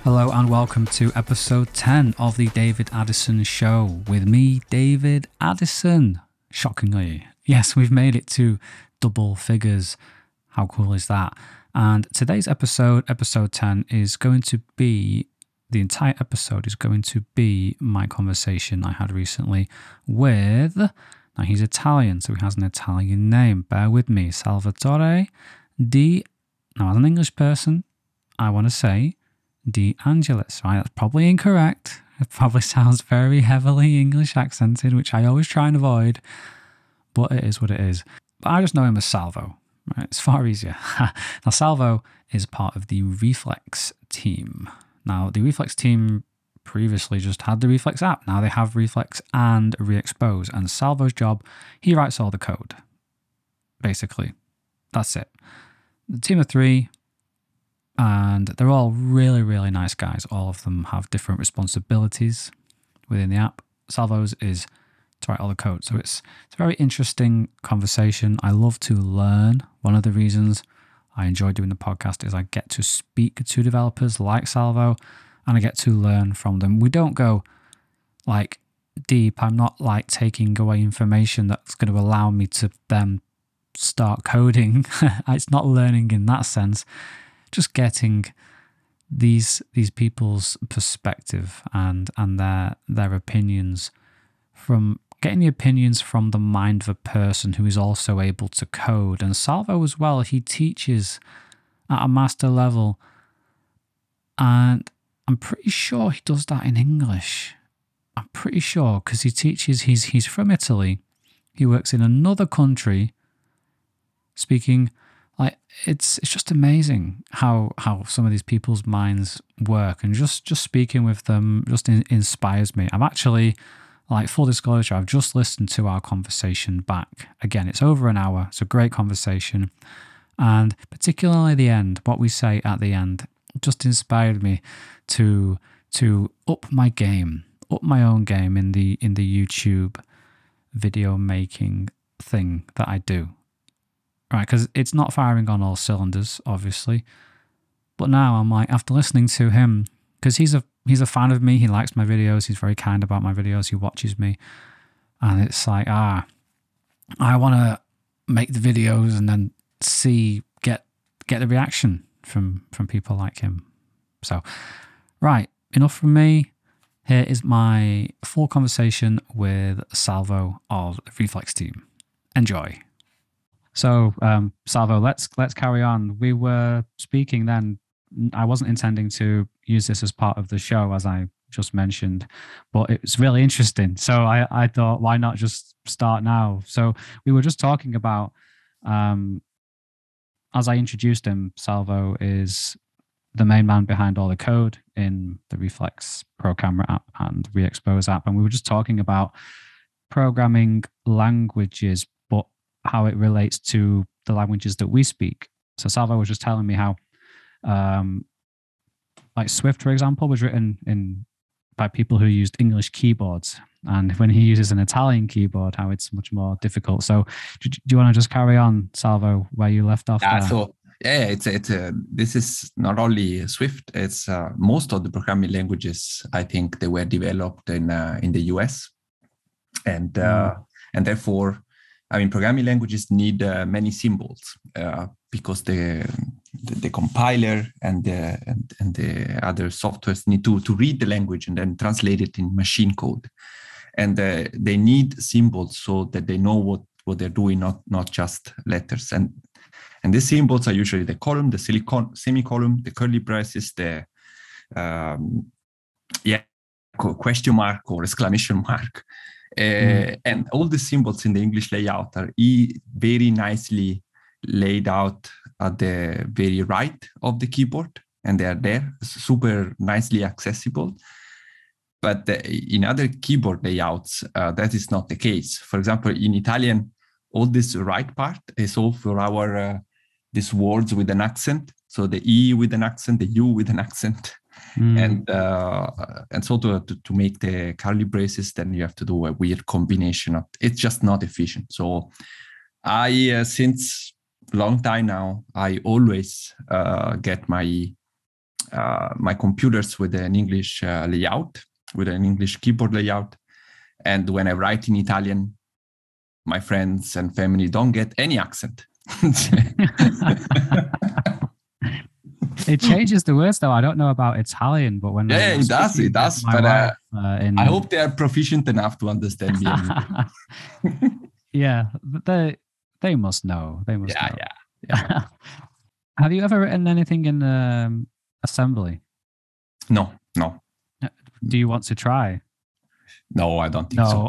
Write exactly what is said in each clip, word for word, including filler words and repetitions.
Hello and welcome to episode ten of the David Addison Show with me, David Addison. Shockingly, yes, we've made it to double figures. How cool is that? And today's episode, episode ten, is going to be, the entire episode is going to be my conversation I had recently with, now he's Italian, so he has an Italian name. Bear with me, Salvatore De, now as an English person, I want to say De Angelis, right? That's probably incorrect. It probably sounds very heavily English accented, which I always try and avoid, but it is what it is. But I just know him as Salvo, right? It's far easier. Now, Salvo is part of the Reflex team. Now, the Reflex team previously just had the Reflex app. Now they have Reflex and Re-Expose, and Salvo's job, he writes all the code, basically. That's it. The team of three, and they're all really, really nice guys. All of them have different responsibilities within the app. Salvo's is to write all the code. So it's, it's a very interesting conversation. I love to learn. One of the reasons I enjoy doing the podcast is I get to speak to developers like Salvo, and I get to learn from them. We don't go like deep. I'm not like taking away information that's going to allow me to then start coding. It's not learning in that sense. Just getting these these people's perspective and and their their opinions from getting the opinions from the mind of a person who is also able to code. And Salvo as well, he teaches at a master level, and I'm pretty sure he does that in English. I'm pretty sure because he teaches. He's he's from Italy. He works in another country, speaking. Like it's it's just amazing how how some of these people's minds work, and just just speaking with them just in, inspires me. I'm actually, like, full disclosure, I've just listened to our conversation back. Again, it's over an hour. It's a great conversation, and particularly the end, what we say at the end, just inspired me to to up my game, up my own game in the in the YouTube video making thing that I do. Right, because it's not firing on all cylinders, obviously. But now I'm like, after listening to him, because he's a he's a fan of me, he likes my videos, he's very kind about my videos, he watches me, and it's like, ah, I want to make the videos and then see get get the reaction from from people like him. So, right, enough from me. Here is my full conversation with Salvo of the Reflex team. Enjoy. So, um, Salvo, let's let's carry on. We were speaking then. I wasn't intending to use this as part of the show, as I just mentioned, but it's really interesting. So I, I thought, why not just start now? So we were just talking about, um, as I introduced him, Salvo is the main man behind all the code in the Reflex Pro Camera app and Re-Expose app. And we were just talking about programming languages, but how it relates to the languages that we speak. So Salvo was just telling me how, um, like Swift, for example, was written in by people who used English keyboards, and when he uses an Italian keyboard, how it's much more difficult. So, do, do you want to just carry on, Salvo, where you left off? Yeah, there? so yeah, it's it's uh, this is not only Swift. It's uh, most of the programming languages. I think they were developed in uh, in the U S, and uh, mm. and therefore, I mean, programming languages need uh, many symbols uh, because the, the the compiler and the and, and the other softwares need to to read the language and then translate it in machine code, and uh, they need symbols so that they know what, what they're doing, not not just letters. And and these symbols are usually the column, the silicon, semicolon, the curly braces, the um, yeah question mark or exclamation mark. Uh, mm. And all the symbols in the English layout are e- very nicely laid out at the very right of the keyboard, and they are there, super nicely accessible. But the, in other keyboard layouts, uh, that is not the case. For example, in Italian, all this right part is all for our uh, these words with an accent. So the E with an accent, the U with an accent. Mm. And uh, and so to, to to make the curly braces, then you have to do a weird combination of. It's just not efficient. So I uh, since long time now, I always uh, get my uh, my computers with an English uh, layout, with an English keyboard layout. And when I write in Italian, my friends and family don't get any accent. It changes the words, though. I don't know about Italian, but when yeah, I'm it does, it does. my But uh, wife, uh, in... I hope they are proficient enough to understand me. Yeah, but they they must know. They must yeah, know. yeah, yeah. Have you ever written anything in um, assembly? No, no. Do you want to try? No, I don't think no. so.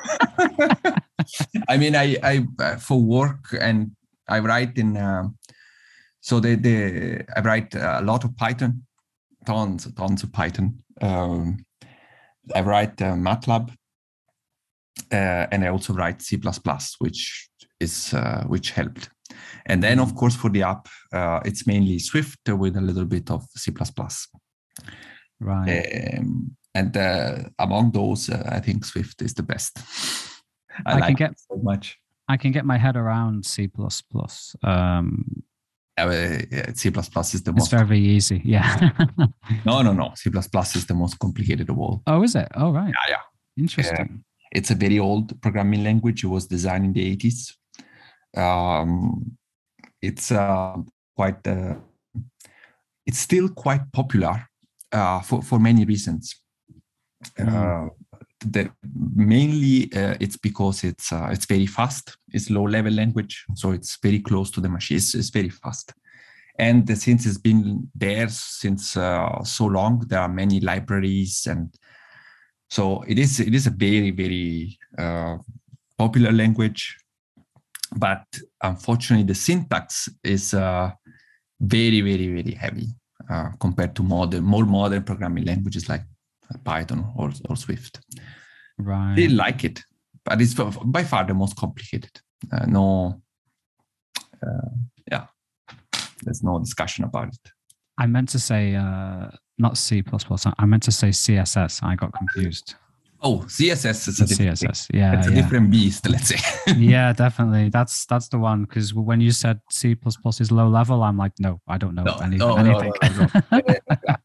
I mean, I, I uh, for work and I write in. Uh, so they, they, I write a lot of Python, tons, tons of Python. Um, I write uh, MATLAB, uh, and I also write C plus plus, which is uh, which helped. And then, of course, for the app, uh, it's mainly Swift with a little bit of C plus plus. Right. Um, and uh, among those, uh, I think Swift is the best. I, I like can get it so much. I can get my head around C plus plus. Um, uh, C plus plus is the it's most. It's very easy. Yeah. no, no, no. C plus plus is the most complicated of all. Oh, is it? Oh, right. Yeah, yeah. Interesting. Uh, it's a very old programming language. It was designed in the eighties. Um, it's uh, quite. Uh, it's still quite popular uh, for for many reasons. Mm. Uh, the, mainly, uh, it's because it's uh, it's very fast. It's low level language, so it's very close to the machine. It's, it's very fast, and uh, since it's been there since uh, so long, there are many libraries, and so it is. It is a very very uh, popular language, but unfortunately, the syntax is uh, very very very heavy uh, compared to modern, more modern programming languages like Python or, or Swift. Right. They like it, but it's by far the most complicated. Uh, no, uh, yeah, there's no discussion about it. I meant to say uh, not C plus plus. I meant to say C S S. I got confused. Oh, C S S is a C S S. Yeah, it's a yeah. different beast. Let's say. Yeah, definitely. That's that's the one. Because when you said C plus plus is low level, I'm like, no, I don't know no, any, no, anything. No, no, no.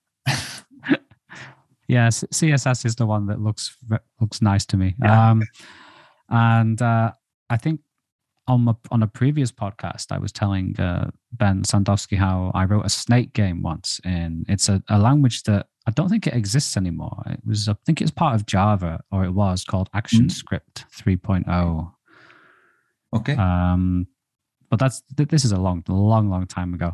Yes, C S S is the one that looks looks nice to me. Yeah. Um, and uh, I think on a, on a previous podcast, I was telling uh, Ben Sandowski how I wrote a snake game once, and it's a, a language that I don't think it exists anymore. It was, I think it's part of Java, or it was called ActionScript mm-hmm. three point oh. Okay. Um, but that's this is a long, long, long time ago.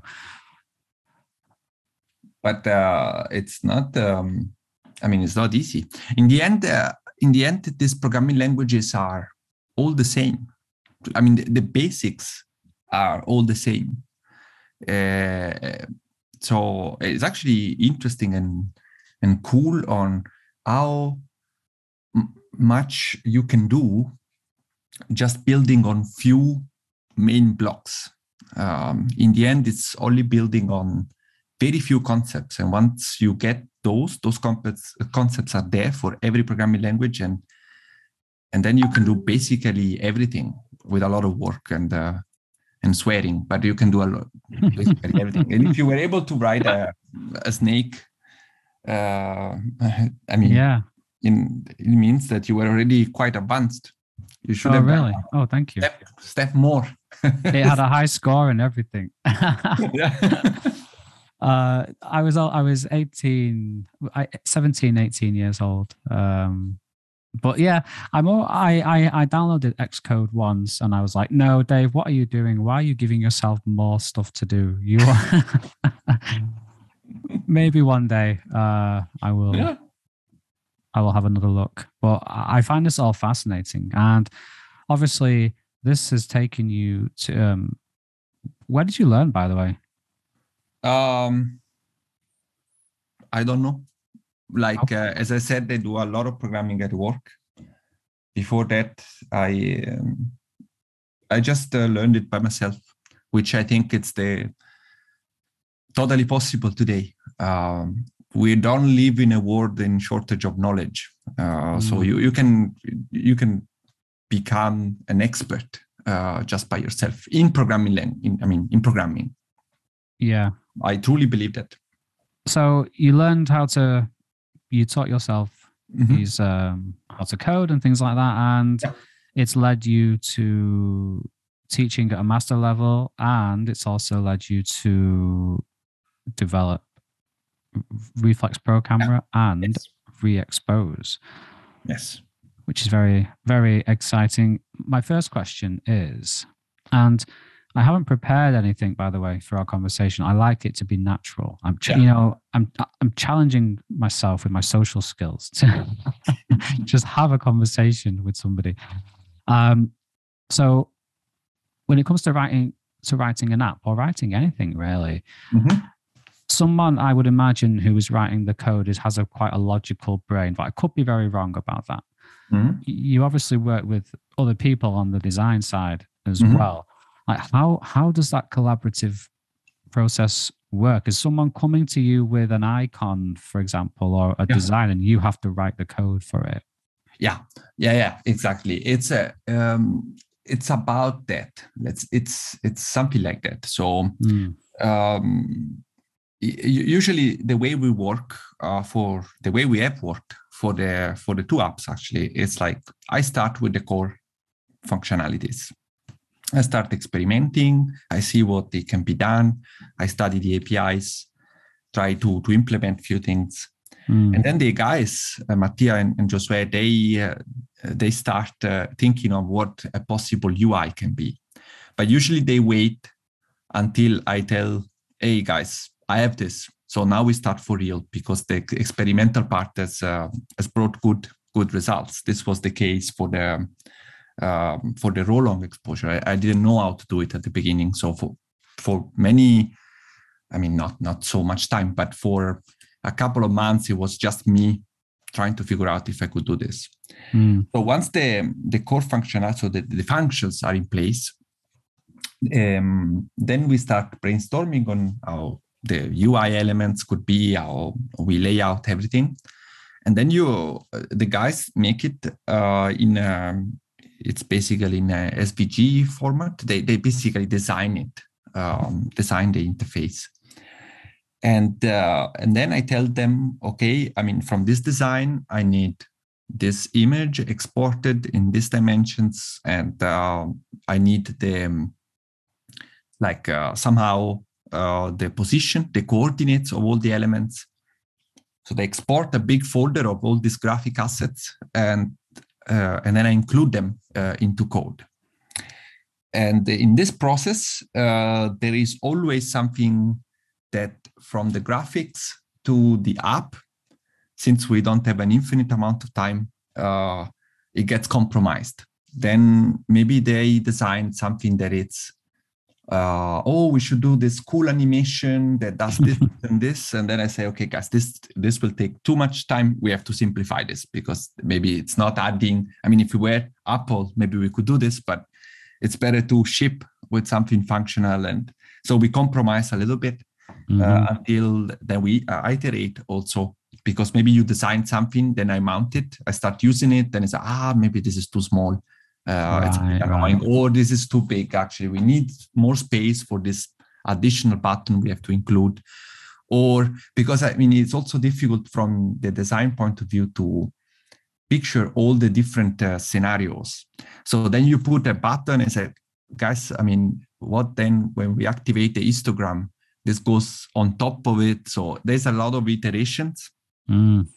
But uh, it's not. Um... I mean, it's not easy. In the end, uh, in the end, these programming languages are all the same. I mean, the, the basics are all the same. Uh, so it's actually interesting and and cool on how m- much you can do just building on few main blocks. Um, in the end, it's only building on very few concepts, and once you get those, those concepts concepts are there for every programming language, and and then you can do basically everything with a lot of work and uh, and swearing, but you can do a lot, basically everything. And if you were able to write a, a snake, uh, I mean, yeah, in, it means that you were already quite advanced. You should oh, have really? done Oh, thank you. Step, step more. It had a high score and everything. Yeah. Uh, I was I was eighteen, seventeen, eighteen years old. Um, but yeah, I'm all, I, I I downloaded Xcode once, and I was like, no, Dave, what are you doing? Why are you giving yourself more stuff to do? You maybe one day uh, I will Yeah. I will have another look. But I find this all fascinating, and obviously this has taken you to. Um, where did you learn, by the way? Um, I don't know. Like uh, as I said, I do a lot of programming at work. Before that, I um, I just uh, learned it by myself, which I think it's the totally possible today. Um, we don't live in a world in shortage of knowledge, uh, mm. so you you can you can become an expert uh, just by yourself in programming. In, I mean, in programming. Yeah. I truly believe that. So you learned how to, you taught yourself Mm-hmm. use um, how to code and things like that, and Yeah. it's led you to teaching at a master level, and it's also led you to develop Reflex Pro camera and Yes. re-expose, Yes. which is very, very exciting. My first question is, and I haven't prepared anything, by the way, for our conversation. I like it to be natural. I'm, ch- Yeah. you know, I'm, I'm challenging myself with my social skills to just have a conversation with somebody. Um, so when it comes to writing, to writing an app or writing anything really, Mm-hmm. someone I would imagine who is writing the code is has a quite a logical brain, but I could be very wrong about that. Mm-hmm. You obviously work with other people on the design side as Mm-hmm. well. Like how how does that collaborative process work? Is someone coming to you with an icon, for example, or a Yeah. design, and you have to write the code for it? Yeah. Yeah. Yeah. Exactly. It's a um, it's about that. Let's. It's it's something like that. So. Mm. Um, usually the way we work uh, for the way we have worked for the for the two apps actually, it's like I start with the core functionalities. I start experimenting, I see what they can be done, I study the A P Is, try to to implement few things. Mm. And then the guys, uh, Mattia and, and Josue, they uh, they start uh, thinking of what a possible U I can be. But usually they wait until I tell, hey guys, I have this. So now we start for real because the experimental part has, uh, has brought good good results. This was the case for the um, for the roll long exposure. I, I didn't know how to do it at the beginning. So for for many, I mean, not not so much time, but for a couple of months, it was just me trying to figure out if I could do this. Mm. So once the the core functionality, so the, the functions are in place, um, then we start brainstorming on how the U I elements could be, how we lay out everything. And then you, the guys make it uh, in a, it's basically in a S V G format. They, they basically design it, um, design the interface. And, uh, and then I tell them, okay, I mean, from this design, I need this image exported in these dimensions, and uh, I need the, like uh, somehow uh, the position, the coordinates of all the elements. So they export a big folder of all these graphic assets, and uh, and then I include them uh, into code. And in this process, uh, there is always something that from the graphics to the app, since we don't have an infinite amount of time, uh, it gets compromised. Then maybe they designed something that it's Uh, oh, we should do this cool animation that does this and this. And then I say, okay, guys, this this will take too much time. We have to simplify this because maybe it's not adding. I mean, if we were Apple, maybe we could do this, but it's better to ship with something functional. And so we compromise a little bit uh, mm-hmm. until then we uh, iterate also, because maybe you design something, then I mount it, I start using it, then it's, ah, maybe this is too small. Uh, right, it's annoying, right. Or this is too big. Actually, we need more space for this additional button we have to include. Or because I mean, it's also difficult from the design point of view to picture all the different uh, scenarios. So then you put a button and say, guys, I mean, what then when we activate the histogram, this goes on top of it. So there's a lot of iterations. Mm.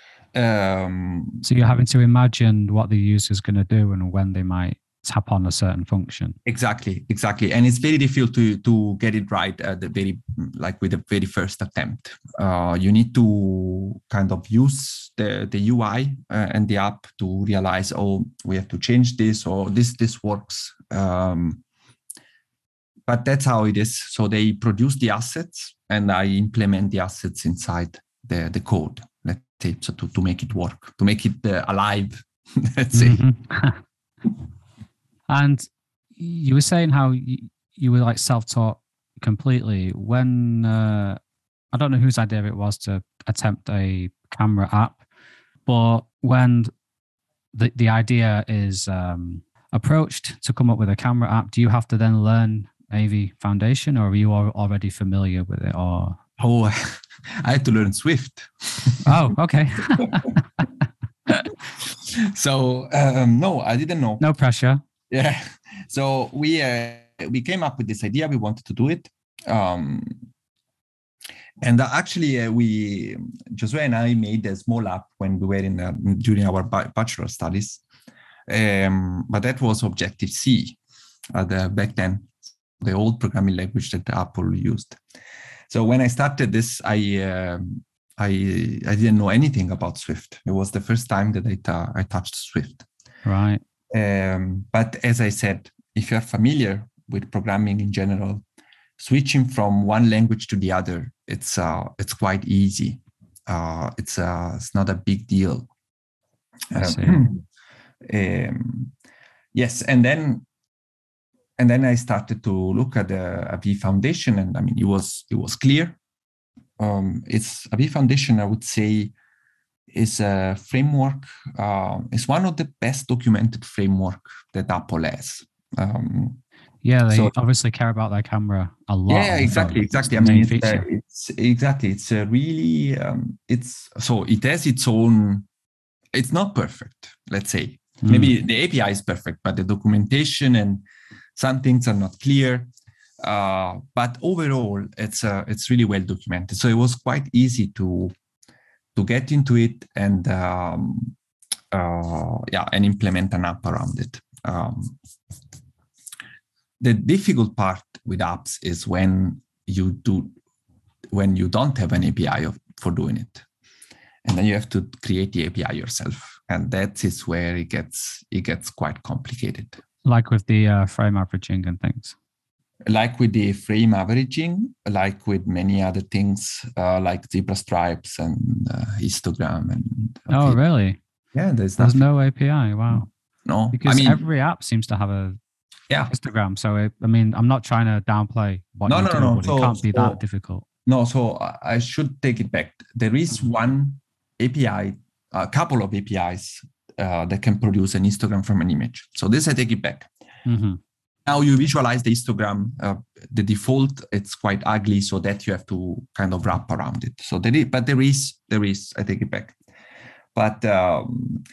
Um, so you're having to imagine what the user's going to do and when they might tap on a certain function. Exactly, exactly, and it's very difficult to to get it right at the very like with the very first attempt. Uh, you need to kind of use the the U I uh, and the app to realize, oh, we have to change this, or this this works. Um, but that's how it is. So they produce the assets, and I implement the assets inside the the code. Let's say, so to to make it work, to make it uh, alive. Let's say. Mm-hmm. And you were saying how you, you were like self-taught completely. When uh, I don't know whose idea it was to attempt a camera app, but when the the idea is um, approached to come up with a camera app, do you have to then learn A V Foundation, or are you already familiar with it? Or oh, I had to learn Swift. Oh, okay. So um, no, I didn't know. No pressure. Yeah. So we uh, we came up with this idea. We wanted to do it. Um, and uh, actually, uh, we Josue and I made a small app when we were in uh, during our bachelor studies. Um, but that was Objective C uh, the, back then, the old programming language that Apple used. So when I started this, I uh, I I didn't know anything about Swift. It was the first time that I, t- I touched Swift. Right. Um, but as I said, if you're familiar with programming in general, switching from one language to the other, it's uh, it's quite easy. Uh, it's uh, it's not a big deal. I see. Um, um, yes, and then and then I started to look at the A V Foundation, and I mean, it was it was clear. Um, it's A V Foundation, I would say, is a framework. Uh, it's one of the best documented framework that Apple has. Um, yeah, they so, obviously care about their camera a lot. Yeah, exactly, exactly. I mean, it's, uh, it's exactly. It's a really. Um, it's so it has its own. It's not perfect. Let's say mm. maybe the A P I is perfect, but the documentation and some things are not clear. Uh, but overall, it's uh, it's really well documented. So it was quite easy to to get into it and um, uh, yeah, and implement an app around it. Um, the difficult part with apps is when you do when you don't have an A P I of, for doing it, and then you have to create the A P I yourself, and that is where it gets it gets quite complicated. Like with the uh, frame averaging and things. Like with the frame averaging, like with many other things, uh, like zebra stripes and uh, histogram and. Okay. Oh, really? Yeah, there's there's nothing. no A P I. Wow. No, because I mean, every app seems to have a yeah histogram. So it, I mean, I'm not trying to downplay what no, you no, do, no, but so, it can't be so, that difficult. No, so I should take it back. There is mm-hmm. one A P I, a couple of A P Is uh, that can produce an histogram from an image. So this I take it back. Mm-hmm. Now you visualize the histogram, uh, the default, it's quite ugly, so that you have to kind of wrap around it. So there is, but there is, there is, I take it back. But um,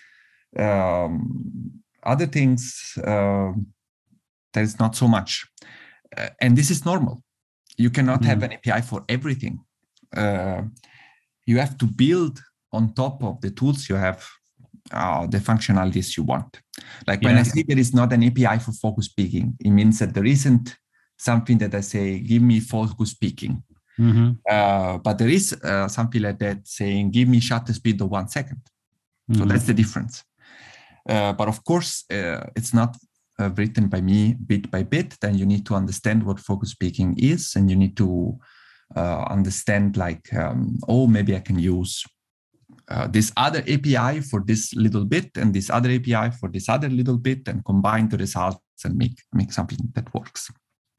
um, other things, uh, there is not so much. Uh, and this is normal. You cannot mm. have an A P I for everything. Uh, you have to build on top of the tools you have uh, the functionalities you want. Like yeah. when I say there is not an A P I for focus peaking, it means that there isn't something that I say, give me focus peaking. Mm-hmm. Uh, but there is uh, something like that saying, give me shutter speed of one second. Mm-hmm. So that's the difference. Uh, but of course, uh, it's not uh, written by me bit by bit. Then you need to understand what focus peaking is, and you need to uh, understand like, um, oh, maybe I can use uh, this other A P I for this little bit and this other A P I for this other little bit, and combine the results and make, make something that works.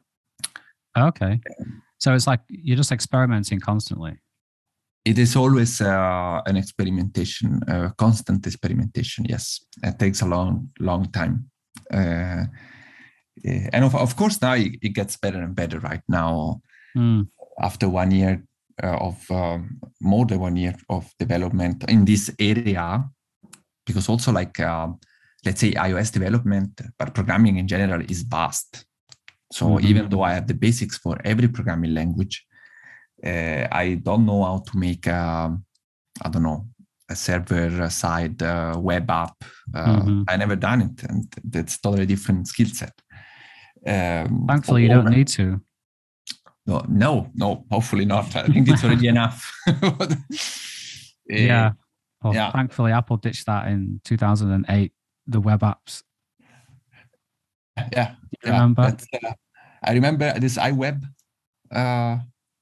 Okay. So it's like you're just experimenting constantly. It is always uh, an experimentation, uh, constant experimentation. Yes, it takes a long, long time. Uh, and of, of course, now it, it gets better and better right now. Mm. After one year uh, of, um, more than one year of development in this area, because also like, uh, let's say iOS development, but programming in general is vast. So mm-hmm. even though I have the basics for every programming language, uh, I don't know how to make, a, I don't know, a server-side uh, web app. Uh, mm-hmm. I never done it, and that's totally different skill set. Um, Thankfully, you don't need to. No, no, no, hopefully not. I think it's already enough. But, uh, yeah. Well, yeah. Thankfully, Apple ditched that in two thousand eight, the web apps. Yeah. Do you remember? Uh, I remember this iWeb. Uh,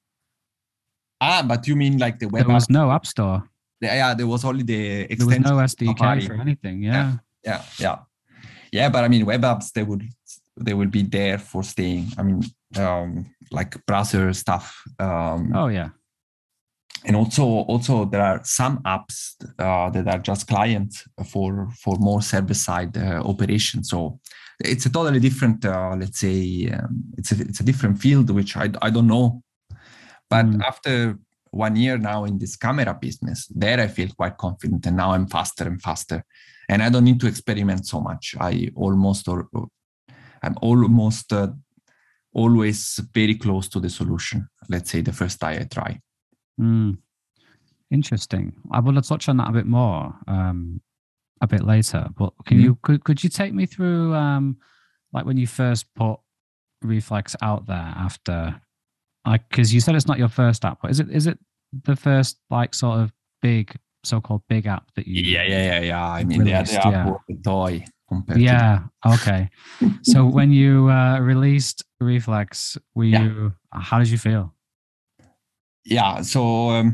ah, but you mean like the web There was apps? no app store. Yeah, there was only the extension. There was no S D K Safari. For anything, yeah. yeah. Yeah, yeah. Yeah, but I mean, web apps, they would they will be there for staying. I mean, um, like browser stuff. Um, oh, yeah. And also, also there are some apps uh, that are just clients for, for more server-side uh, operations. So it's a totally different, uh, let's say, um, it's a it's a different field, which I, I don't know. But mm. after one year now in this camera business. There I feel quite confident, and now I'm faster and faster, and I don't need to experiment so much. I almost or I'm almost uh, always very close to the solution. Let's say the first time I try. Mm. Interesting. I want to touch on that a bit more um, a bit later. But can mm-hmm. you could could you take me through um, like when you first put Reflex out there after, like, because you said it's not your first app, but is it is it the first like sort of big so-called big app that you? Yeah, yeah, yeah, yeah. I mean, released, the other app yeah. was a toy. Yeah. To okay. So when you uh, released Reflex, were yeah. you? How did you feel? Yeah. So um,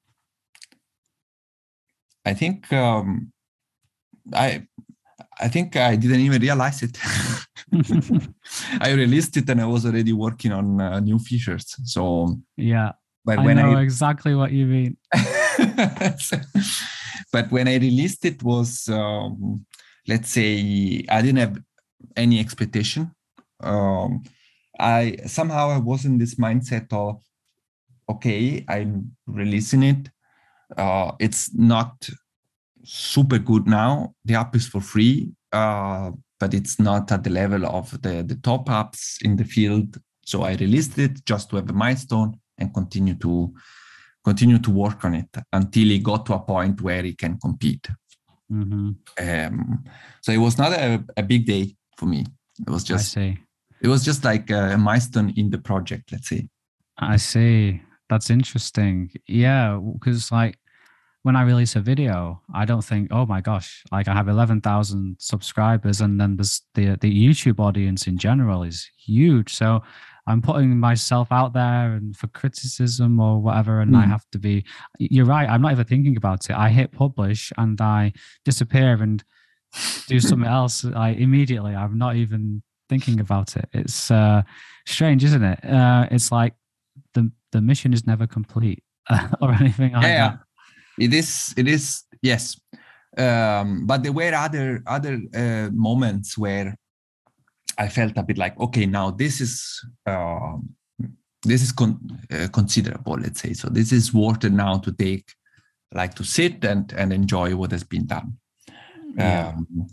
I think um, I I think I didn't even realize it. I released it and I was already working on uh, new features. So yeah, but I when know I exactly what you mean. But when I released it, was um, let's say I didn't have any expectation. Um, I somehow I was in this mindset of, okay, I'm releasing it. Uh, it's not super good now. The app is for free, uh, but it's not at the level of the, the top apps in the field. So I released it just to have a milestone and continue to continue to work on it until it got to a point where it can compete. Mm-hmm. Um, so it was not a, a big day for me. It was just, I see. It was just like a milestone in the project, let's say. I see. That's interesting. Yeah, because like when I release a video, I don't think, oh my gosh, like I have eleven thousand subscribers, and then there's the the YouTube audience in general is huge. So I'm putting myself out there and for criticism or whatever, and mm. I have to be, you're right, I'm not even thinking about it. I hit publish and I disappear and do something else I immediately. I'm not even thinking about it. It's uh, strange, isn't it? Uh, it's like the the mission is never complete or anything like yeah, that. It is, it is, yes. Um, but there were other other uh, moments where I felt a bit like, okay, now this is uh, this is con- uh, considerable, let's say. So this is worth it now to take, like to sit and and enjoy what has been done. Yeah. Um,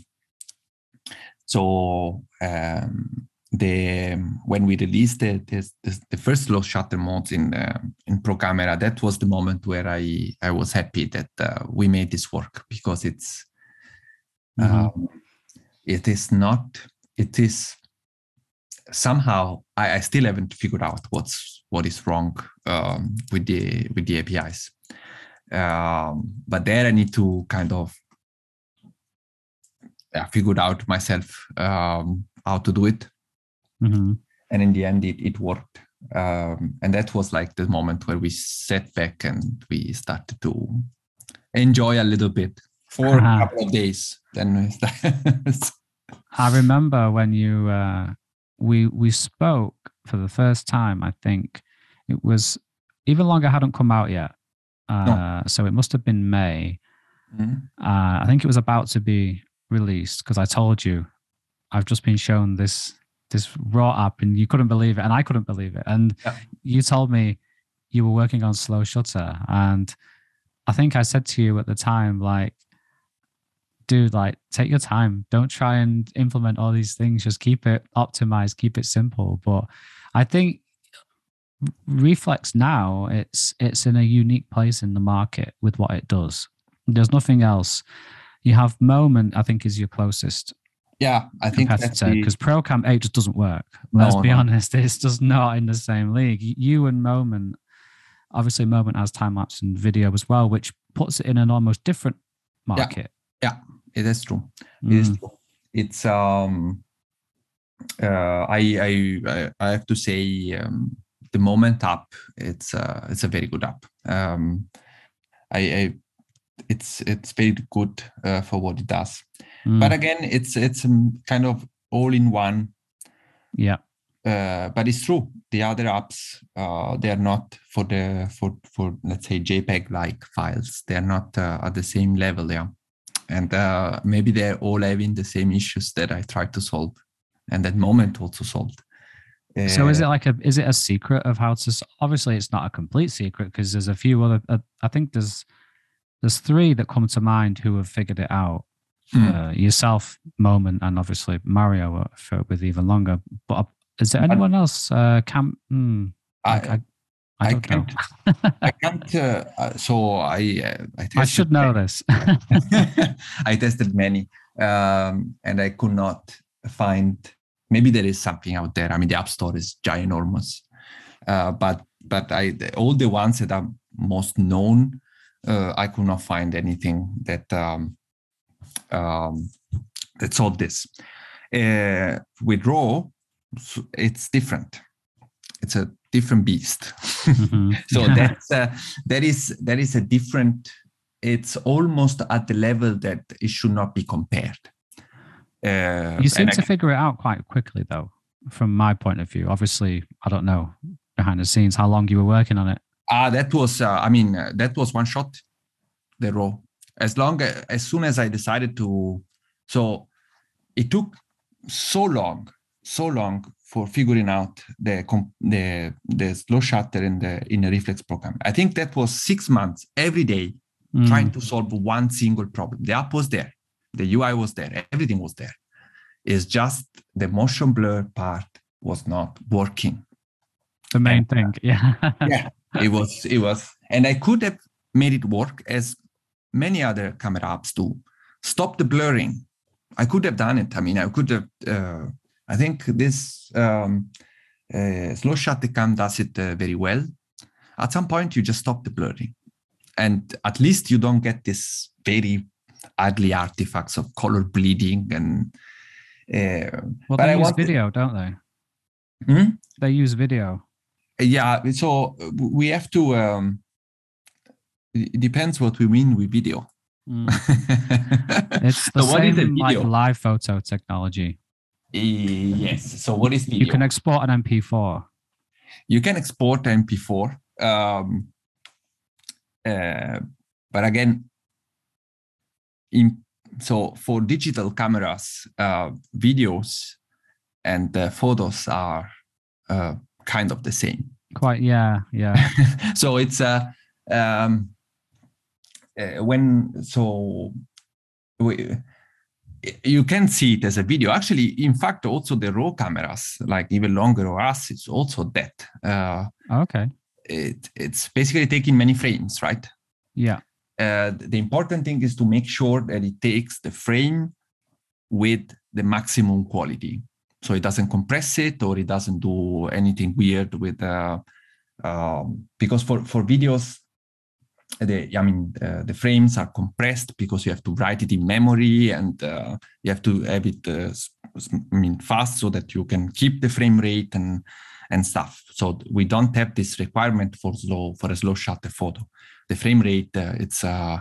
so um, the when we released the the, the first low shutter modes in uh, in Pro Camera, that was the moment where I I was happy that uh, we made this work, because it's mm-hmm. um, it is not it is somehow I, I still haven't figured out what's what is wrong um, with the with the A P Is, um, but there I need to kind of yeah, figure out myself um, how to do it. Mm-hmm. And in the end, it, it worked. Um, and that was like the moment where we sat back and we started to enjoy a little bit for uh-huh. a couple of days. Then we started. I remember when you uh, we we spoke for the first time. I think it was Even Longer hadn't come out yet, uh, no. So it must have been May. Mm-hmm. Uh, I think it was about to be released, because I told you I've just been shown this. this raw app and you couldn't believe it and I couldn't believe it. And yeah. you told me you were working on slow shutter. And I think I said to you at the time, like, dude, like take your time. Don't try and implement all these things. Just keep it optimized, keep it simple. But I think Reflex now, it's it's in a unique place in the market with what it does. There's nothing else. You have Moment, I think, is your closest Yeah, I think competitor, because the... ProCam eight just doesn't work. Let's no, be no. honest, it's just not in the same league. You and Moment, obviously Moment has time-lapse and video as well, which puts it in an almost different market. Yeah, yeah it is true. Mm. It is true. It's, um, uh, I, I, I have to say, um, the Moment app, it's, uh, it's a very good app. Um, I, I it's, it's very good uh, for what it does. Mm. But again, it's it's kind of all in one. Yeah. Uh, but it's true. The other apps, uh, they are not for the for for let's say JPEG like files. They are not uh, at the same level. Yeah, and uh, maybe they're all having the same issues that I tried to solve, and that Moment also solved. Uh, So is it like a is it a secret of how to? s- Obviously, it's not a complete secret because there's a few other. Uh, I think there's there's three that come to mind who have figured it out. hmm, Uh, yourself, Moment, and obviously Mario uh, for, with even longer. But uh, is there but anyone else? Uh, Cam, hmm, I, I I I I don't know. can't I can't. Uh, uh, so I uh, I I tested should know this. I tested many, um, and I could not find. Maybe there is something out there. I mean, the App Store is ginormous, uh, but but I all the ones that are most known, uh, I could not find anything that um, um, that solved this. Uh, with RAW, it's different. It's a different beast. Mhm. So that's uh, that is that is a different. It's almost at the level that it should not be compared. Uh, You seem and to I, figure it out quite quickly, though, from my point of view. Obviously, I don't know behind the scenes how long you were working on it. ah, that was. Uh, I mean, uh, that was one shot. The RAW. As long as, as soon as I decided to, so it took so long, so long for figuring out the the the slow shutter in the in a reflex program. I think that was six months every day Mm. trying to solve one single problem. The app was there, the U I was there, everything was there. It's just the motion blur part was not working. The main And, thing, yeah. yeah, it was it was, and I could have made it work as many other camera apps do. Stop the blurring. I could have done it. I mean, I could have. Uh, I think this um, uh, slow shutter cam does it uh, very well. At some point, you just stop the blurring, and at least you don't get this very ugly artifacts of color bleeding. And uh, Well, but they I use wanted, video, don't they? Hmm? They use video. Yeah. So we have to. Um, it depends what we mean with video. Mm. It's the So what is a same like video? live photo technology. Yes. So what is video? You can export an M P four. You can export M P four, um, uh, but again, in, so for digital cameras, uh, videos and uh, photos are uh, kind of the same. Quite, yeah, yeah. So it's a uh, um, uh, when so we, you can see it as a video. Actually, in fact, also the RAW cameras, like even longer or us, it's also that. Uh, Okay. it, it's basically taking many frames, right? Yeah. Uh, the important thing is to make sure that it takes the frame with the maximum quality. So it doesn't compress it or it doesn't do anything weird with, uh, um, because for, for videos, the, I mean, uh, the frames are compressed because you have to write it in memory and uh, you have to have it, uh, I mean, fast so that you can keep the frame rate and and stuff. So we don't have this requirement for slow for a slow shutter photo. The frame rate, uh, it's uh,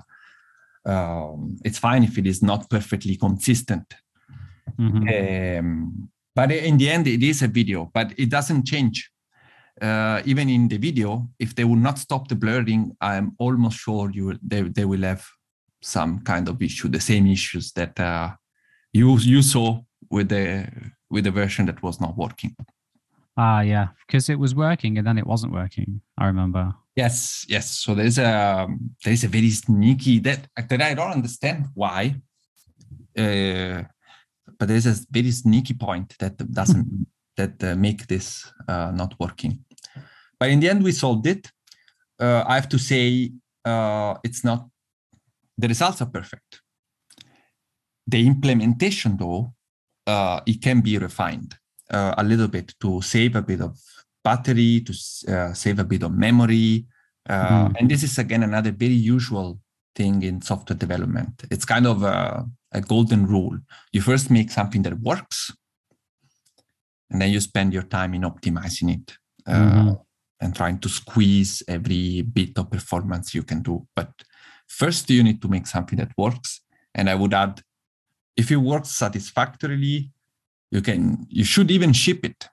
um, it's fine if it is not perfectly consistent. Mm-hmm. Um, but in the end, it is a video, but it doesn't change. Uh, even in the video, if they will not stop the blurring, I'm almost sure you they, they will have some kind of issue, the same issues that uh, you you saw with the with the version that was not working. Ah, yeah, because it was working and then it wasn't working. I remember. Yes, yes. So there's a there's a very sneaky that that I don't understand why, uh, but there's a very sneaky point that doesn't that uh, make this uh, not working. But in the end, we solved it. Uh, I have to say, uh, it's not. The results are perfect. The implementation, though, uh, it can be refined uh, a little bit to save a bit of battery, to uh, save a bit of memory. Uh, mm. And this is, again, another very usual thing in software development. It's kind of a, a golden rule. You first make something that works, and then you spend your time in optimizing it uh, mm-hmm. and trying to squeeze every bit of performance you can do. But first, you need to make something that works. And I would add, if it works satisfactorily, you can, you should even ship it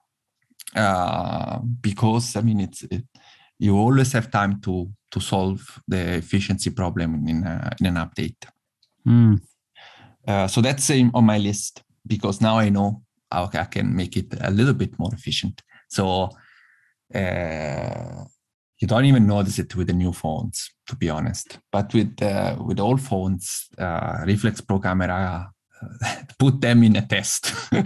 uh, because I mean, it's it, you always have time to to solve the efficiency problem in a, in an update. Mm. Uh, so that's in, on my list because now I know how I can make it a little bit more efficient. So uh, you don't even notice it with the new phones, to be honest. But with uh, with old phones, uh, Reflex Pro Camera, uh, put them in a test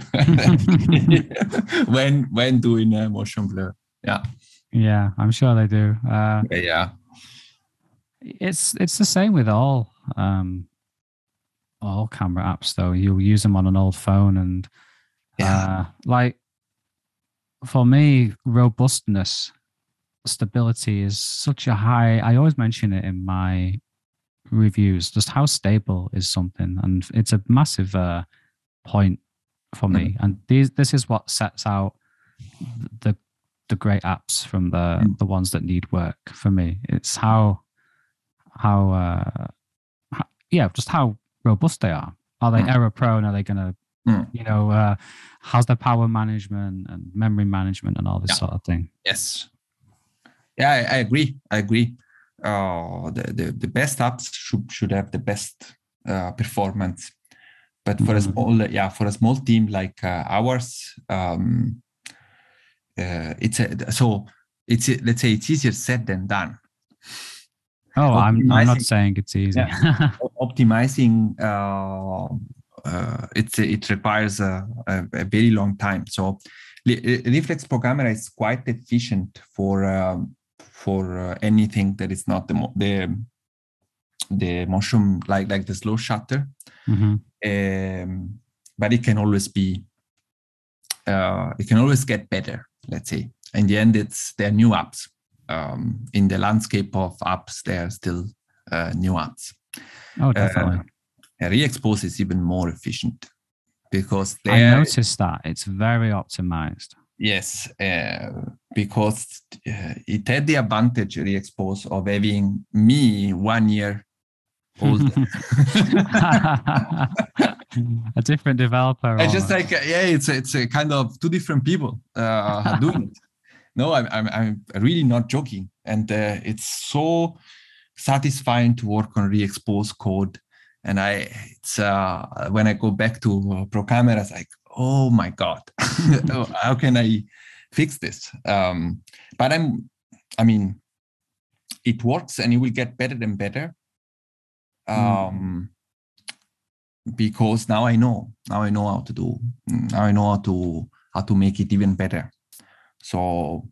when when doing a motion blur. Yeah, yeah, I'm sure they do. Uh, yeah, it's it's the same with all um, all camera apps, though. You'll use them on an old phone, and yeah. uh, like for me, robustness, stability is such a high. I always mention it in my reviews, just how stable is something, and it's a massive uh, point for me. Mm. And these, this is what sets out the the great apps from the Mm. the ones that need work. For me, it's how how, uh, how yeah, just how robust they are. Are they Mm. error prone? Are they going to Mm. you know, uh, how's the power management and memory management and all this Yeah. sort of thing? Yes. Yeah, I, I agree. I agree. Uh, the, the the best apps should should have the best uh, performance, but for Mm. a small yeah for a small team like uh, ours, um, uh, it's a, so it's let's say it's easier said than done. Oh, I'm I'm not Optimizing- saying it's easy. Yeah. Optimizing uh, uh, it's it requires a, a, a very long time. So Re- Reflex Pro Camera is quite efficient for um, for uh, anything that is not the mo- the the motion like like the slow shutter. Mm-hmm. Um, but it can always be uh, it can always get better. Let's say in the end, it's there are new apps um, in the landscape of apps. There are still uh, new apps. Oh, definitely. Uh, Re-expose is even more efficient because I there, noticed that it's very optimized. yes, uh, because uh, it had the advantage Re-expose of having me one year old. A different developer. I just or- like yeah, it's it's a kind of two different people uh, doing it. No, I'm I'm I'm really not joking, and uh, it's so satisfying to work on re-expose code. And I, it's uh, when I go back to uh, Pro Camera, it's like, oh my god, how can I fix this? Um, but I'm, I mean, it works, and it will get better and better. Um, mm. Because now I know, now I know how to do, now I know how to how to make it even better. So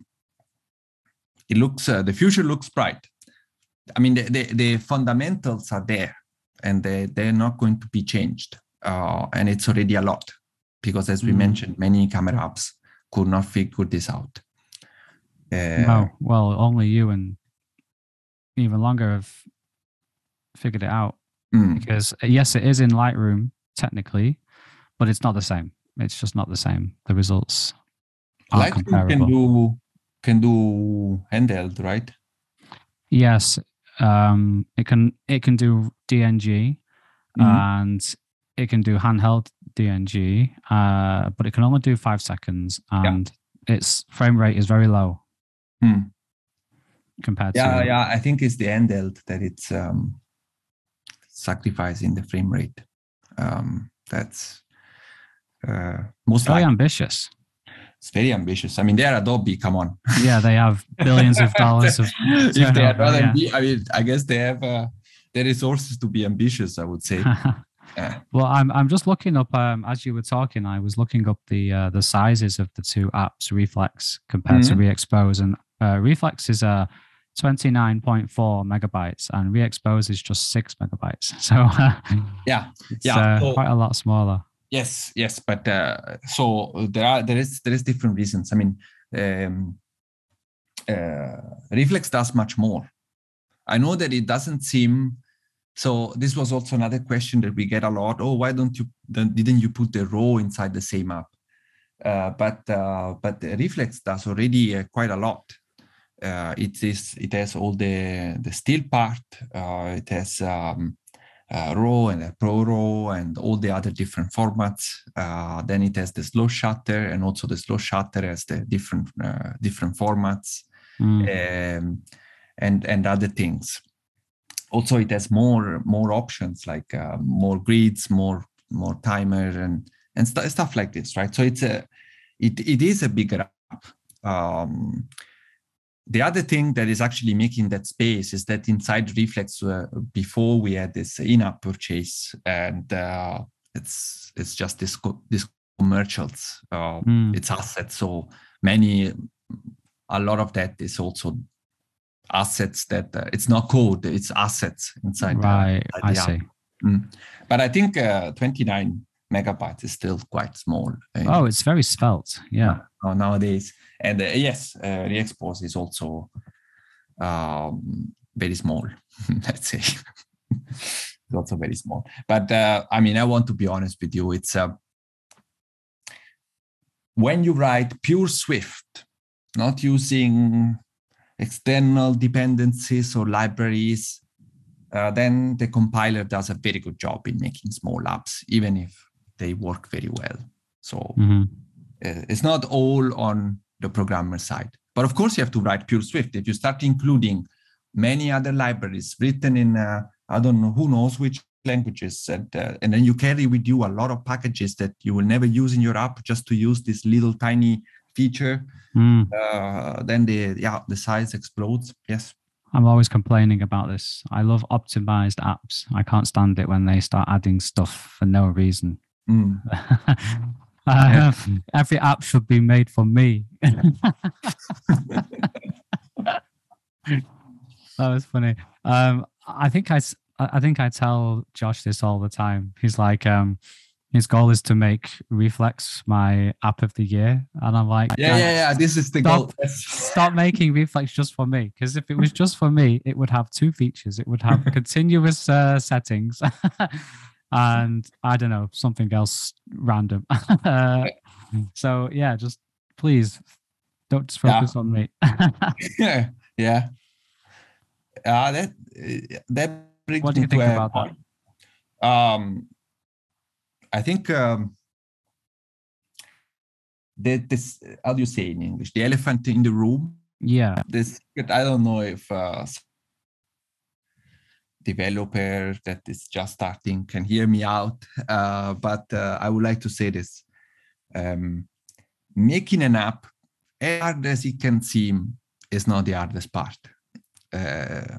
it looks, uh, the future looks bright. I mean, the, the, the fundamentals are there, and they, they're not going to be changed. Uh, and it's already a lot, because as we mm. mentioned, many camera apps could not figure this out. Uh, no, well, only you and even longer have figured it out. Mm. Because yes, it is in Lightroom technically, but it's not the same. It's just not the same. The results aren't Lightroom comparable. Can do, can do handheld, right? Yes, um, it can. It can do D N G, mm-hmm. and it can do handheld D N G, uh, but it can only do five seconds, and yeah. its frame rate is very low mm. compared yeah, to. Yeah, yeah. I think it's the handheld that it's um, sacrificing the frame rate. Um, that's uh, most very likely. ambitious. It's very ambitious. I mean, they're Adobe. Come on. Yeah, they have billions of dollars of. If they are not yeah. ambi- I mean, I guess they have uh, the resources to be ambitious, I would say. yeah. Well, I'm I'm just looking up. Um, as you were talking, I was looking up the uh, the sizes of the two apps, Reflex compared mm-hmm. to Re-expose, and uh, Reflex is a uh, twenty-nine point four megabytes, and Re-expose is just six megabytes. So uh, yeah, it's, yeah, uh, so, quite a lot smaller. Yes, yes, but uh, so there are there is there is different reasons. I mean, um, uh, Reflex does much more. I know that it doesn't seem. So this was also another question that we get a lot. Oh, why don't you didn't you put the RAW inside the same app? Uh, but uh, but Reflex does already uh, quite a lot. Uh, it is it has all the the still part. Uh, it has. Um, Uh, RAW and a Pro RAW and all the other different formats. Uh, then it has the slow shutter, and also the slow shutter has the different uh, different formats mm. um, and and other things. Also, it has more more options like uh, more grids, more more timer, and and st- stuff like this, right? So it's a it it is a bigger app, Um, the other thing that is actually making that space is that inside Reflex, uh, before we had this in-app purchase, and uh, it's it's just this co- this commercials, uh, Mm. it's assets. So many, a lot of that is also assets that uh, it's not code, it's assets inside, Right, the, inside I the app. see. Mm. But I think uh, twenty-nine megabytes is still quite small. Oh, it's very svelte. Yeah. Uh, nowadays. And uh, yes, uh, Re-Expose is also um, very small, let's say. It's also very small. But uh, I mean, I want to be honest with you. It's uh, when you write pure Swift, not using external dependencies or libraries, uh, then the compiler does a very good job in making small apps, even if they work very well. So mm-hmm. uh, it's not all on the programmer side. But of course, you have to write pure Swift. If you start including many other libraries written in, uh, I don't know, who knows which languages, and, uh, and then you carry with you a lot of packages that you will never use in your app just to use this little tiny feature, mm. uh, then the yeah the size explodes. Yes. I'm always complaining about this. I love optimized apps. I can't stand it when they start adding stuff for no reason. Mm. uh, every app should be made for me. That was funny. Um, I think I, I think I tell Josh this all the time. He's like, um, his goal is to make Reflex my app of the year, and I'm like, yeah, yeah, yeah. This is the stop, goal. Stop making Reflex just for me, because if it was just for me, it would have two features. It would have continuous uh, settings, and I don't know, something else random. uh, so yeah, just please don't just focus yeah. on me. yeah, yeah. Uh, that that brings What do me you think to a about point. that? Um, I think um, that this, how do you say in English, the elephant in the room. Yeah. This, I don't know if uh, developer that is just starting can hear me out, uh, but uh, I would like to say this. Um, making an app, as hard as it can seem, is not the hardest part. Uh,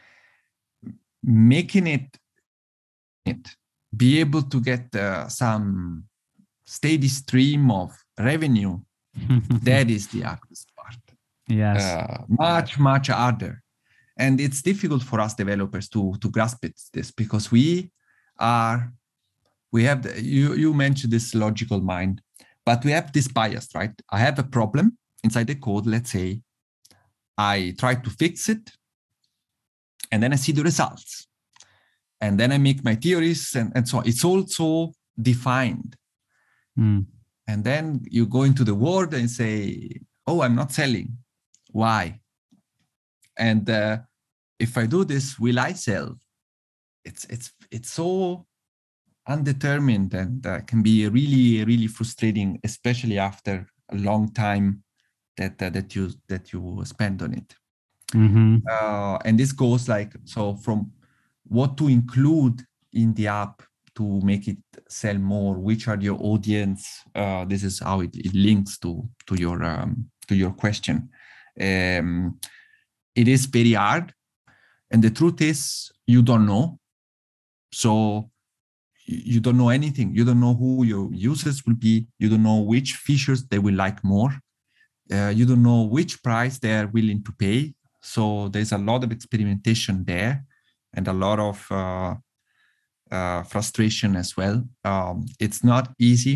making it, it be able to get uh, some steady stream of revenue, that is the hardest part. Yes. Uh, much, much harder. And it's difficult for us developers to, to grasp it, this, because we are, we have, the, you, you mentioned this logical mind, but we have this bias, right? I have a problem inside the code, let's say, I try to fix it, and then I see the results. And then I make my theories and, and so on. It's also defined. Mm. And then you go into the world and say, oh, I'm not selling. Why? And uh, if I do this, will I sell? It's it's it's so undetermined, and uh, can be really, really frustrating, especially after a long time that uh, that you that you spend on it. Mm-hmm. Uh, and this goes like, so from what to include in the app to make it sell more, which are your audience. Uh, this is how it, it links to to your um, to your question. Um, it is very hard, and the truth is you don't know. So you don't know anything. You don't know who your users will be. You don't know which features they will like more. Uh, you don't know which price they are willing to pay. So there's a lot of experimentation there, and a lot of uh, uh, frustration as well. Um, it's not easy.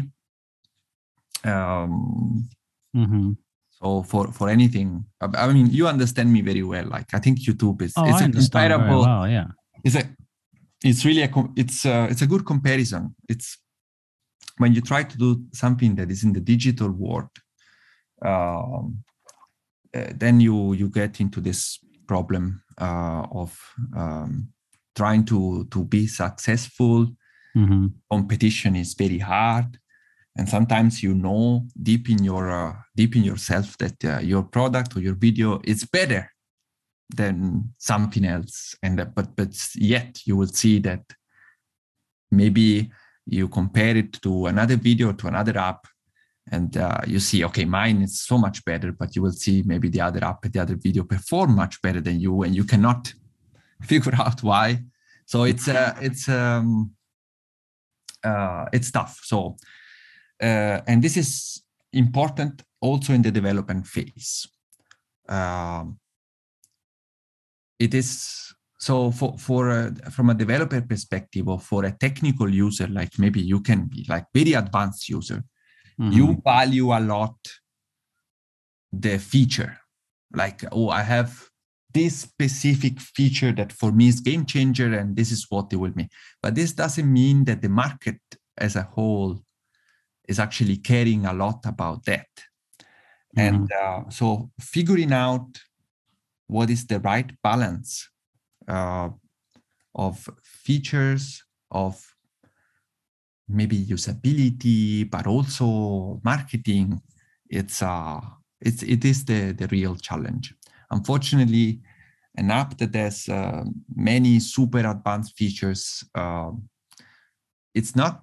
Um, mm-hmm. So for, for anything, I mean, you understand me very well. Like, I think YouTube is, oh, it's I a understand comparable, very well, yeah. It's a, it's really a, it's a, it's a good comparison. It's when you try to do something that is in the digital world, um, uh, then you, you get into this problem uh, of um, trying to, to be successful. Mm-hmm. Competition is very hard. And sometimes you know deep in your uh, deep in yourself that uh, your product or your video is better than something else, and uh, but but yet you will see that maybe you compare it to another video, to another app, and uh, you see, okay, mine is so much better, but you will see maybe the other app, the other video perform much better than you, and you cannot figure out why. So it's uh, it's um, uh, it's tough. So uh, and this is important also in the development phase. Um, it is so for for a, from a developer perspective, or for a technical user, like maybe you can be like very advanced user. Mm-hmm. You value a lot the feature, like, oh, I have this specific feature that for me is game changer, and this is what it will mean. But this doesn't mean that the market as a whole is actually caring a lot about that. Mm-hmm. And uh, so figuring out what is the right balance uh, of features, of maybe usability, but also marketing, it's uh, it's it is the the real challenge. Unfortunately, an app that has uh, many super advanced features, uh, it's not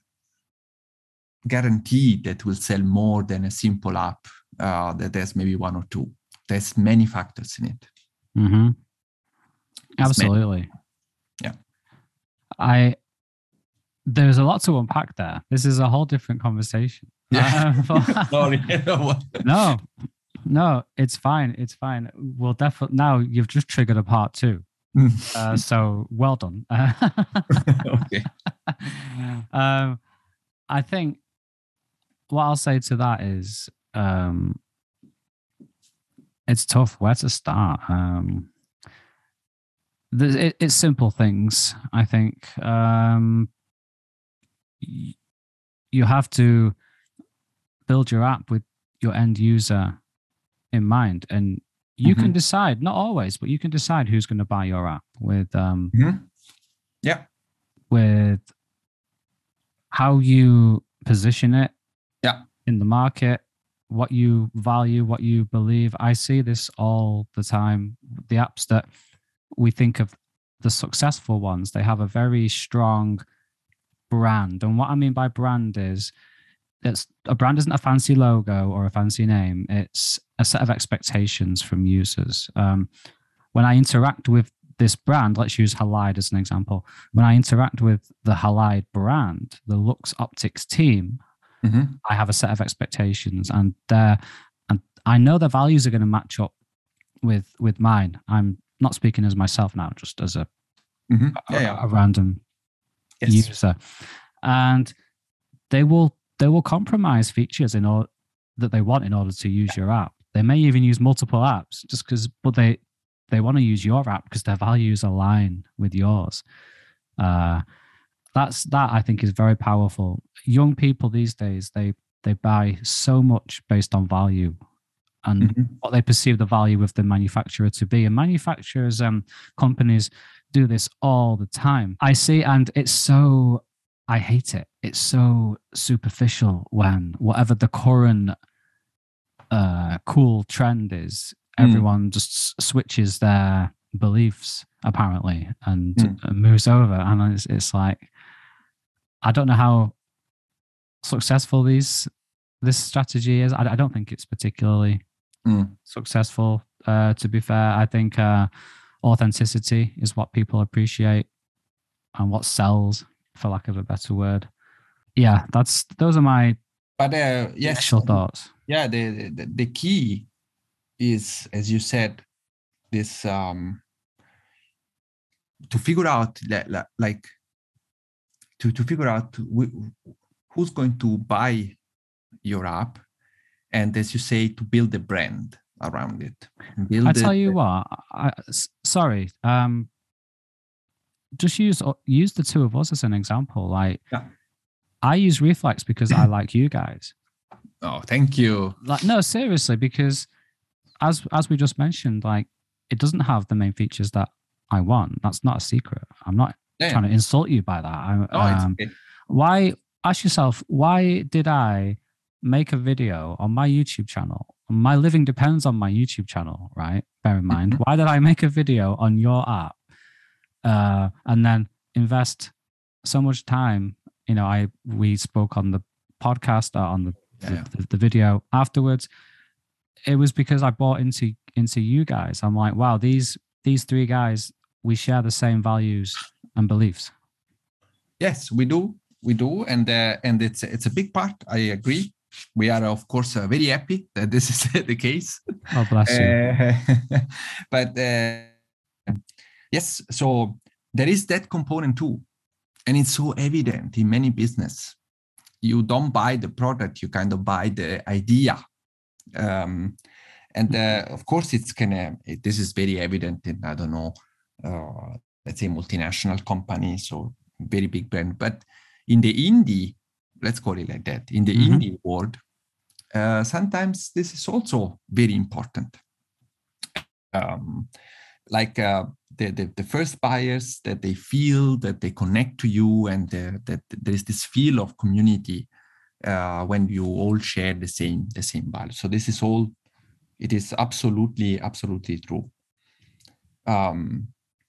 guaranteed that will sell more than a simple app uh, that has maybe one or two. There's many factors in it. Mm-hmm. Absolutely. Many. Yeah. I. There's a lot to unpack there. This is a whole different conversation. Yeah. Um, but, Sorry. no, no, it's fine. It's fine. We'll definitely, now you've just triggered a part two. uh, so well done. Okay. Um, I think what I'll say to that is um, it's tough. Where to start? Um, it, it's simple things, I think. Um, you have to build your app with your end user in mind, and you mm-hmm. can decide, not always, but you can decide who's going to buy your app with um mm-hmm. yeah with how you position it yeah in the market, what you value, what you believe. I see this all the time. The apps that we think of, the successful ones, they have a very strong brand. And what I mean by brand is, it's a brand isn't a fancy logo or a fancy name. It's a set of expectations from users. Um, when I interact with this brand, let's use Halide as an example. When I interact with the Halide brand, the Lux Optics team, mm-hmm. I have a set of expectations, and they're, and I know their values are going to match up with with mine. I'm not speaking as myself now, just as a mm-hmm. yeah, a, yeah. a random yes. user, and they will they will compromise features in order that they want in order to use your app. They may even use multiple apps just because, but they they want to use your app because their values align with yours. Uh, that's that I think is very powerful. Young people these days, they they buy so much based on value and mm-hmm. what they perceive the value of the manufacturer to be. And manufacturers, um, companies do this all the time. I see, and it's so, I hate it. It's so superficial when whatever the current uh, cool trend is, mm. everyone just switches their beliefs apparently and, mm. and moves over. And it's, it's like, I don't know how successful these this strategy is. I, I don't think it's particularly mm. successful. Uh, to be fair, I think uh, authenticity is what people appreciate and what sells, for lack of a better word. Yeah, that's those are my but uh, yes, initial thoughts. Yeah, the, the the key is, as you said, this um, to figure out that, like to to figure out who's going to buy your app, and as you say, to build a brand around it. Build I tell it, you what, I, sorry, um, just use use the two of us as an example. Like, yeah. I use Reflex because I like you guys. Oh, thank you. Like, no, seriously, because as as we just mentioned, like, it doesn't have the main features that I want. That's not a secret. I'm not yeah. trying to insult you by that. I, oh, um, it's okay. Why? Ask yourself, why did I make a video on my YouTube channel? My living depends on my YouTube channel, right? Bear in mind, mm-hmm. why did I make a video on your app uh, and then invest so much time? You know, I we spoke on the podcast, uh, on the the, yeah. the, the video afterwards. It was because I bought into into you guys. I'm like, wow, these these three guys, we share the same values and beliefs. Yes, we do, we do, and uh, and it's it's a big part. I agree. We are, of course, uh, very happy that this is the case. Oh, bless you. Uh, but uh, yes, so there is that component too, and it's so evident in many business. You don't buy the product; you kind of buy the idea. Um, and uh, of course, it's kind of it, this is very evident in I don't know, uh, let's say multinational companies or very big brand, but in the indie, let's call it like that, in the mm-hmm. indie world, uh, sometimes this is also very important. Um, like uh, the, the the first buyers, that they feel that they connect to you, and uh, that there is this feel of community uh, when you all share the same the same value. So this is all. It is absolutely absolutely true. Um,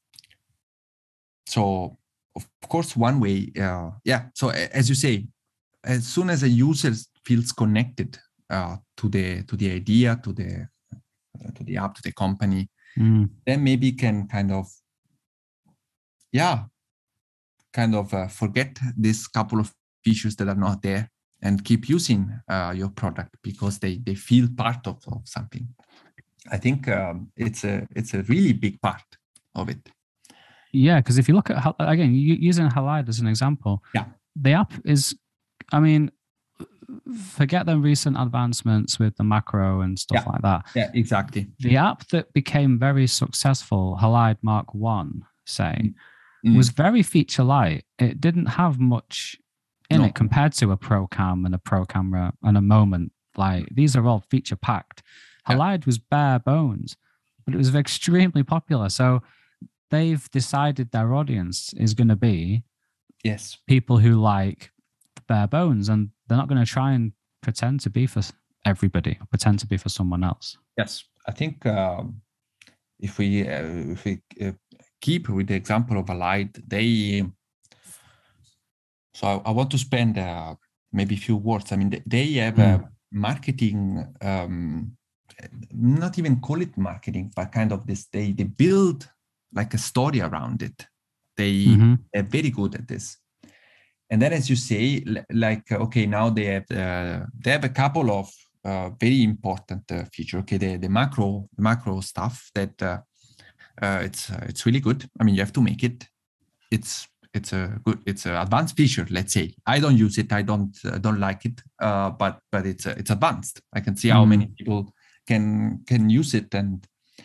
so of course, one way, uh, yeah. So as you say, as soon as a user feels connected uh, to the to the idea, to the uh, to the app, to the company, mm. then maybe can kind of, yeah, kind of uh, forget this couple of features that are not there and keep using uh, your product because they they feel part of, of something. I think um, it's a it's a really big part of it. Yeah, because if you look at, again, using Halide as an example, yeah, the app is, I mean, forget the recent advancements with the macro and stuff yeah. like that. Yeah, exactly. The app that became very successful, Halide Mark One, say, mm. was very feature light. It didn't have much in no. it compared to a Pro Cam and a Pro Camera and a Moment. Like, these are all feature packed. Halide yeah. was bare bones, but it was extremely popular. So they've decided their audience is going to be yes people who like bare bones, and they're not going to try and pretend to be for everybody or pretend to be for someone else. Yes, I think um, if we uh, if we uh, keep with the example of Halide, they. So I, I want to spend uh, maybe a few words. I mean, they, they have mm. a marketing. Um, not even call it marketing, but kind of this. They they build like a story around it. They mm-hmm. are very good at this. And then, as you say, like okay, now they have uh, they have a couple of uh, very important uh, features. Okay, the the macro the macro stuff that uh, uh, it's uh, it's really good. I mean, you have to make it. It's it's a good it's an advanced feature. Let's say I don't use it. I don't uh, don't like it. Uh, but but it's uh, it's advanced. I can see mm. how many people can can use it, and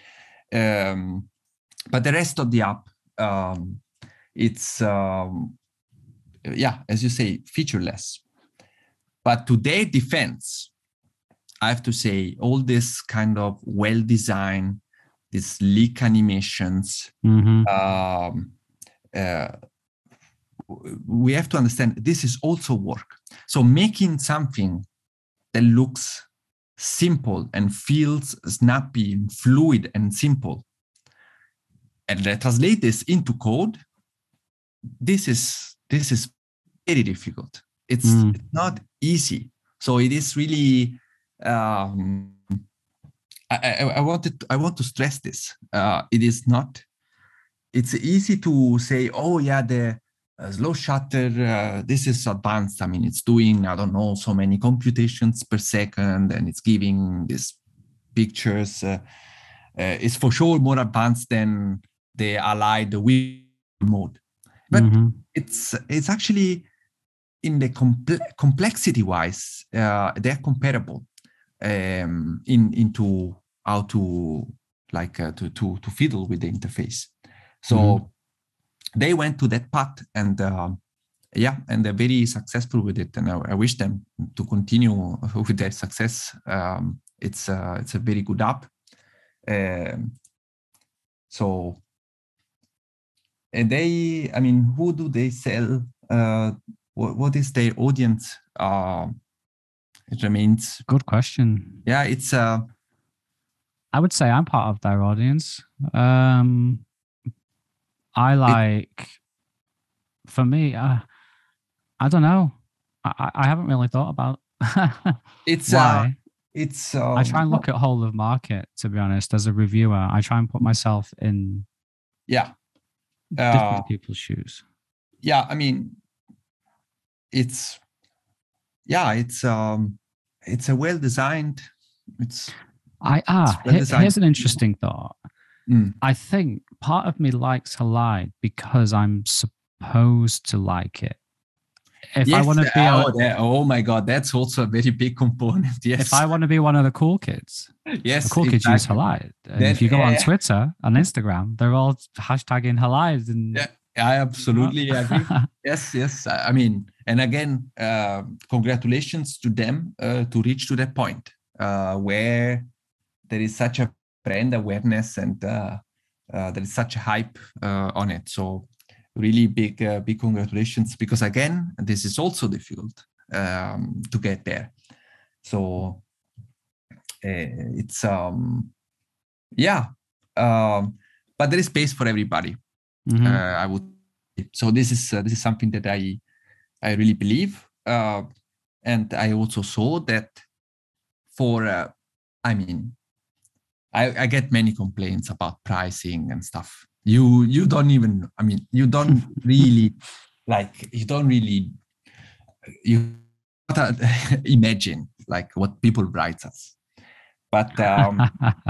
um, but the rest of the app, um, it's. Um, yeah, as you say, featureless. But to their defense, I have to say all this kind of well-designed, these sleek animations, mm-hmm. um, uh, we have to understand this is also work. So making something that looks simple and feels snappy and fluid and simple, and translate this into code, this is this is very difficult. It's, mm. it's not easy. So it is really. Um, I, I, I wanted. I want to stress this. Uh, it is not. It's easy to say, "Oh yeah, the uh, slow shutter. Uh, this is advanced. I mean, it's doing I don't know so many computations per second, and it's giving these pictures. Uh, uh, it's for sure more advanced than the Halide with mode." But mm-hmm. it's it's actually in the comple- complexity wise, uh, they're comparable um, in into how to like uh, to to to fiddle with the interface. So mm-hmm. they went to that path, and uh, yeah, and they're very successful with it. And I, I wish them to continue with their success. Um, it's uh, it's a very good app. Um, so. And they, I mean, who do they sell? Uh, what, what is their audience? Uh, it remains. Good question. Yeah, it's. Uh, I would say I'm part of their audience. Um, I like. It, for me, uh, I don't know. I, I haven't really thought about It's Why? uh, it's. Um, I try and look at whole of market, to be honest, as a reviewer. I try and put myself in yeah, different uh, people's shoes. yeah. I mean, it's yeah, it's um, it's a well designed. It's I ah, well he- designed. here's an interesting thought. Mm. I think part of me likes Halide because I'm supposed to like it. If I Yes. want to be, Oh, a, that, oh my God, that's also a very big component. Yes. if I want to be one of the cool kids, the yes. cool kids use Exactly. Halide. And Then, if you go on eh, Twitter and Instagram, they're all hashtagging Halide. And yeah, I absolutely agree. Yes, yes. I I mean, and again, uh, congratulations to them uh, to reach to that point uh, where there is such a brand awareness and uh, uh, there is such a hype uh, on it. So really big, uh, big congratulations, because again, this is also the field um, to get there. So uh, it's um, yeah, um, but there is space for everybody. Mhm. Uh, I would. So this is uh, this is something that I I really believe, uh, and I also saw that for uh, I mean I, I get many complaints about pricing and stuff. You you don't even I mean you don't really like you don't really you can't imagine like what people write us. But um,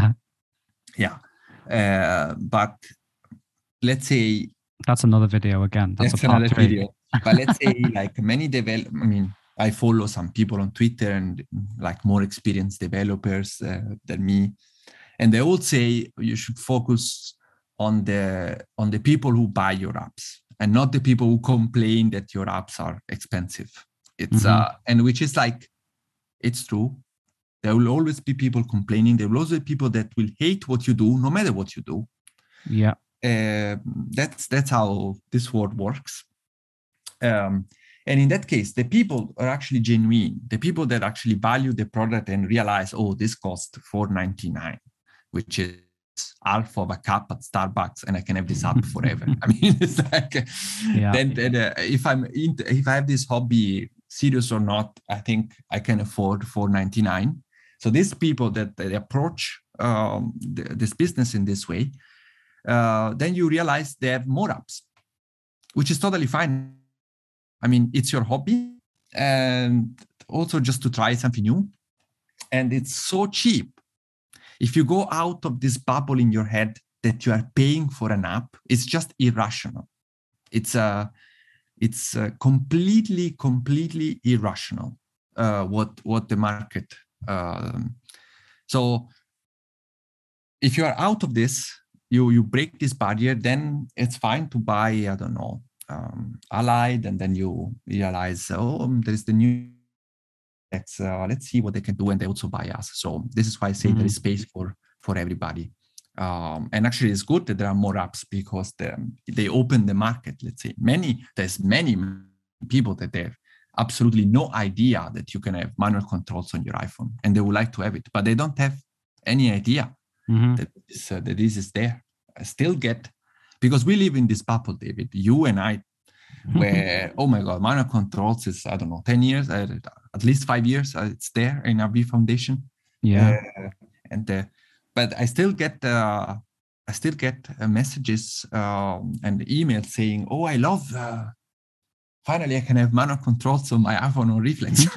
yeah, uh, but let's say That's another video again. That's, that's a part another three. video. But let's say like many develop. I mean, I follow some people on Twitter and like more experienced developers uh, than me, and they all say you should focus on the on the people who buy your apps and not the people who complain that your apps are expensive. It's Mhm. uh, and which is like it's true. There will always be people complaining. There will also be people that will hate what you do, no matter what you do. Yeah. Uh, that's that's how this world works. Um, and in that case, the people are actually genuine. The people that actually value the product and realize, oh, this costs four ninety-nine, which is half of a cup at Starbucks, and I can have this app forever. I mean, it's like Yeah. then, then uh, if I'm in, if I have this hobby, serious or not, I think I can afford four ninety-nine. So these people that they approach um, the, this business in this way, uh, then you realize they have more apps, which is totally fine. I mean, it's your hobby, and also just to try something new. And it's so cheap. If you go out of this bubble in your head that you are paying for an app, it's just irrational. It's a, uh, it's uh, completely, completely irrational. Uh, what what the market. Um, so if you are out of this, you you break this barrier, then it's fine to buy. I don't know. Um, Allied, and then you realize, oh, there is the new. Let's uh, let's see what they can do, and they also buy us. So this is why I say mm-hmm. there is space for for everybody. Um, and actually, it's good that there are more apps because they they open the market. Let's say many there's many people that they have absolutely no idea that you can have manual controls on your iPhone, and they would like to have it, but they don't have any idea mm-hmm. that, this, uh, that this is there. I still get because we live in this bubble, David. You and I. Where oh my god, manual controls is I don't know ten years, uh, at least five years. Uh, it's there in R B Foundation. Yeah, uh, and uh, but I still get uh, I still get uh, messages um, and emails saying, "Oh, I love. Uh, finally, I can have manual controls on my iPhone or Reflex."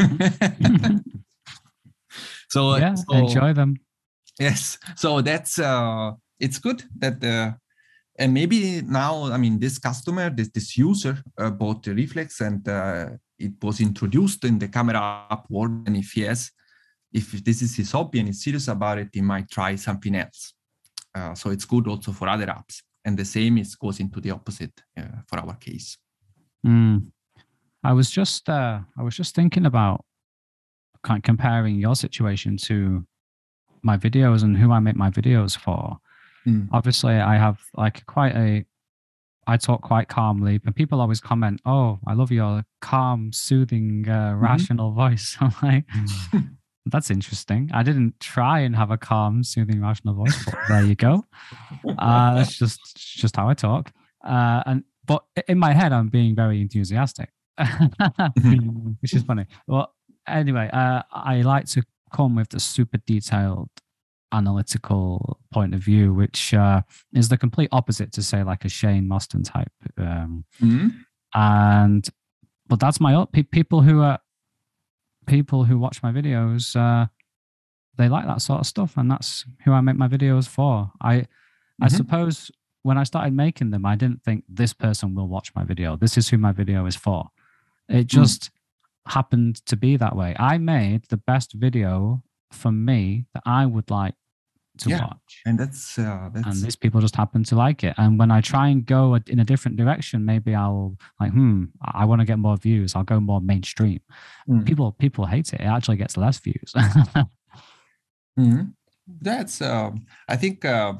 so yeah, so, enjoy them. Yes, so that's uh, it's good that. Uh, And maybe now, I mean, this customer, this this user uh, bought the Reflex, and uh, it was introduced in the camera app world. And if yes, if this is his hobby and he's serious about it, he might try something else. Uh, so it's good also for other apps. And the same is goes into the opposite uh, for our case. Mm. I was just uh, I was just thinking about kind of comparing your situation to my videos and who I make my videos for. Mm. Obviously, I have like quite a, I talk quite calmly, and people always comment, "Oh, I love your calm, soothing, uh, mm-hmm. rational voice." I'm like, that's interesting. I didn't try and have a calm, soothing, rational voice, but there you go. Uh, that's just just how I talk. Uh, and but in my head, I'm being very enthusiastic, which is funny. Well, anyway, uh, I like to come with the super detailed analytical point of view, which uh, is the complete opposite to say like a Shane Moston type. Um, Mm-hmm. And but that's my pe- people who are people who watch my videos. Uh, they like that sort of stuff, and that's who I make my videos for. I mm-hmm. I suppose when I started making them, I didn't think this person will watch my video. This is who my video is for. It just mm. happened to be that way. I made the best video for me that I would like to yeah. watch, and that's, uh, that's and these people just happen to like it. And when I try and go in a different direction, maybe I'll like, hmm, I want to get more views. I'll go more mainstream. Mm. People people hate it. It actually gets less views. mm-hmm. That's uh, I think uh,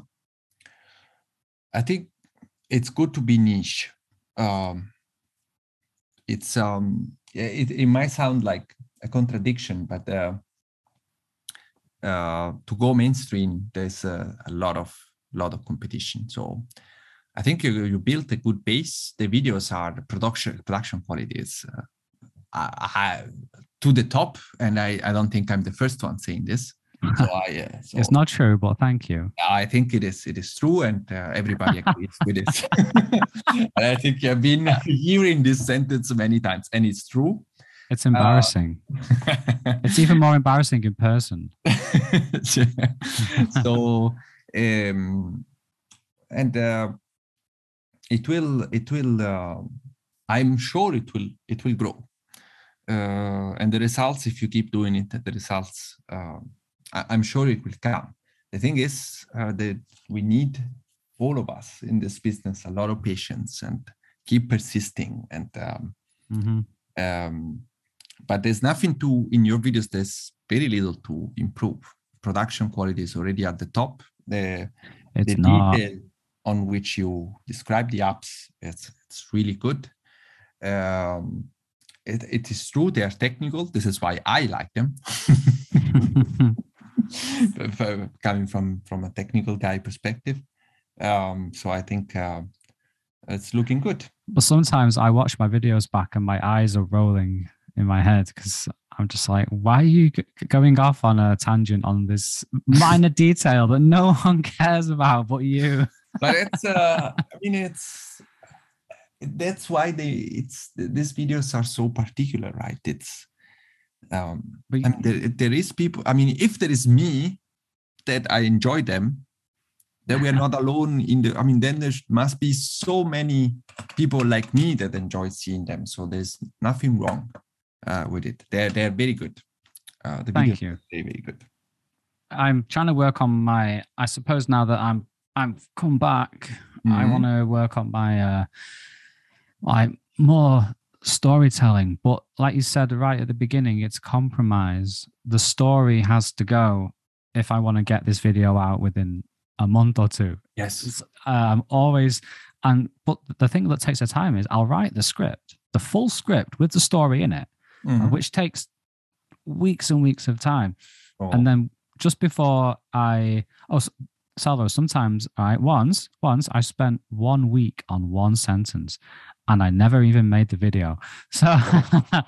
I think it's good to be niche. Um, it's um, it, it might sound like a contradiction, but uh, uh, to go mainstream, there's a, a lot of lot of competition. So I think you, you built a good base. The videos are the production production quality is uh, I, I, to the top, and I, I don't think I'm the first one saying this. So I, uh, so it's not true, but thank you. I think it is. It is true, and uh, everybody agrees with it. And I think I've been hearing this sentence many times, and it's true. It's embarrassing. Uh, it's even more embarrassing in person. So, um, and uh, it will. It will. Uh, I'm sure it will. It will grow. Uh, and the results, if you keep doing it, the results. Uh, I'm sure it will come. The thing is uh, that we need, all of us in this business, a lot of patience and keep persisting. And um, mm-hmm. um, but there's nothing to, in your videos, there's very little to improve. Production quality is already at the top. The, it's the not. detail on which you describe the apps, it's, it's really good. Um, it, it is true, they are technical. This is why I like them. Coming from from a technical guy perspective, um, so I think uh, it's looking good. But sometimes I watch my videos back and my eyes are rolling in my head because I'm just like, why are you g- going off on a tangent on this minor detail that no one cares about but you? But it's, uh, I mean, it's that's why they it's these videos are so particular, right? It's. Um, but, I mean, there, there is people, I mean, if there is me that I enjoy them, then we are not alone in the, I mean, then there must be so many people like me that enjoy seeing them. So there's nothing wrong uh, with it. They're, they're very good. Uh, the Thank you. Very, very good. I'm trying to work on my, I suppose now that I'm, I'm come back, mm-hmm. I want to work on my, uh, my more storytelling, but like you said right at the beginning, it's compromise. The story has to go if I want to get this video out within a month or two. Yes. I'm um, always, and but the thing that takes the time is I'll write the script, the full script with the story in it, mm-hmm. which takes weeks and weeks of time. Oh. And then just before I, oh, Salvo, sometimes I, once, once I spent one week on one sentence. And I never even made the video. So uh,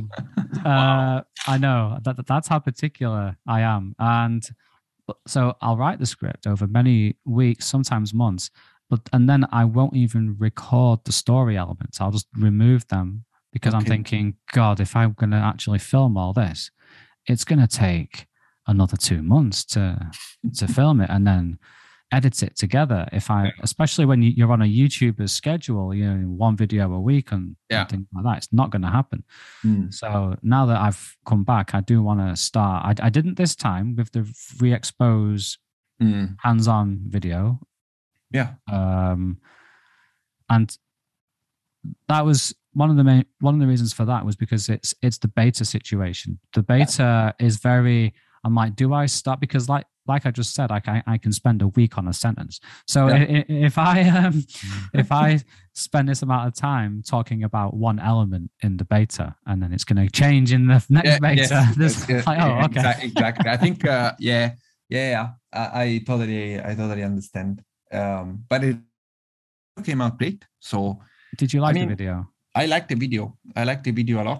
wow. I know that that's how particular I am. And so I'll write the script over many weeks, sometimes months, but and then I won't even record the story elements. I'll just remove them because okay. I'm thinking, God, if I'm going to actually film all this, it's going to take another two months to to film it. And then edit it together. If I, especially when you're on a YouTuber's schedule, you know, one video a week and, yeah. and things like that, it's not going to happen. Mm. So now that I've come back, I do want to start. I, I didn't this time with the re-expose mm. hands-on video. Yeah. Um, and that was one of the main, one of the reasons for that was because it's it's the beta situation. The beta yeah. is very. I'm like, do I start because like. Like I just said, I can, I can spend a week on a sentence. So yeah. if I um, if I spend this amount of time talking about one element in the beta, and then it's going to change in the next yeah, beta, yes, this, yes, like, oh, okay, exactly. exactly. I think, uh, yeah, yeah, I, I totally, I totally understand. Um, but it came out great. So, did you like I mean, the video? I like the video. I like the video a lot.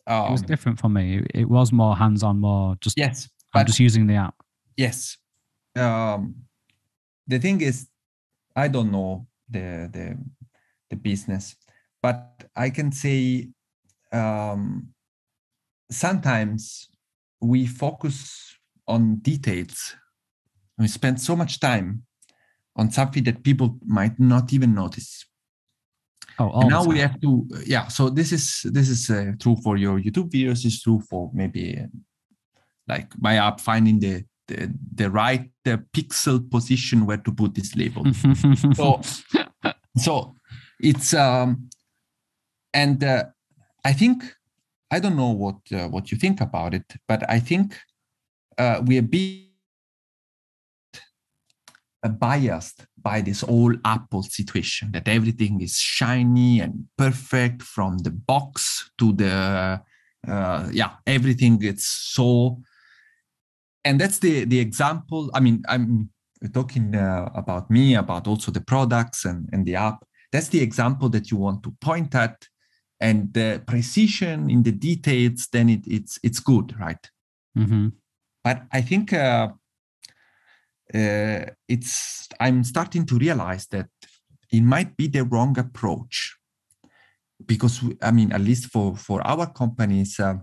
it was Um, different for me. It, it was more hands-on, more just yes, I'm but just using the app. yes. Um, the thing is, I don't know the the the business, but I can say um, sometimes we focus on details. We spend so much time on something that people might not even notice. Oh, all And the now we time. have to, yeah. So this is this is uh, true for your YouTube videos. It's true for maybe uh, like my app finding the the, the right uh, pixel position where to put this label. so so it's um and uh, I think I don't know what uh, what you think about it, but I think uh, we are being biased by this whole Apple situation that everything is shiny and perfect from the box to the uh, yeah, everything it's so. And that's the the example. I mean, I'm talking uh, about me, about also the products and, and the app. That's the example that you want to point at, and the precision in the details. Then it, it's it's good, right? Mm-hmm. But I think uh, uh, it's I'm starting to realize that it might be the wrong approach, because we, I mean, at least for for our companies. Uh,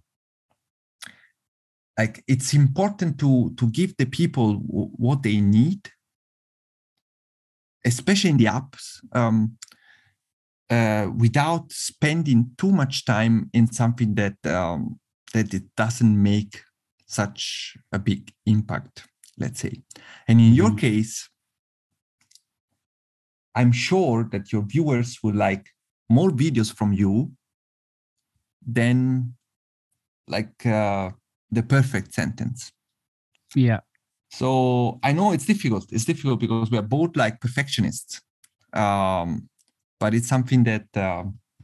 like it's important to to give the people w- what they need, especially in the apps, um, uh, without spending too much time in something that um, that it doesn't make such a big impact, let's say. And in mm-hmm. your case, I'm sure that your viewers would like more videos from you than like uh, the perfect sentence. Yeah. So I know it's difficult. It's difficult because we are both like perfectionists. Um, but it's something that uh,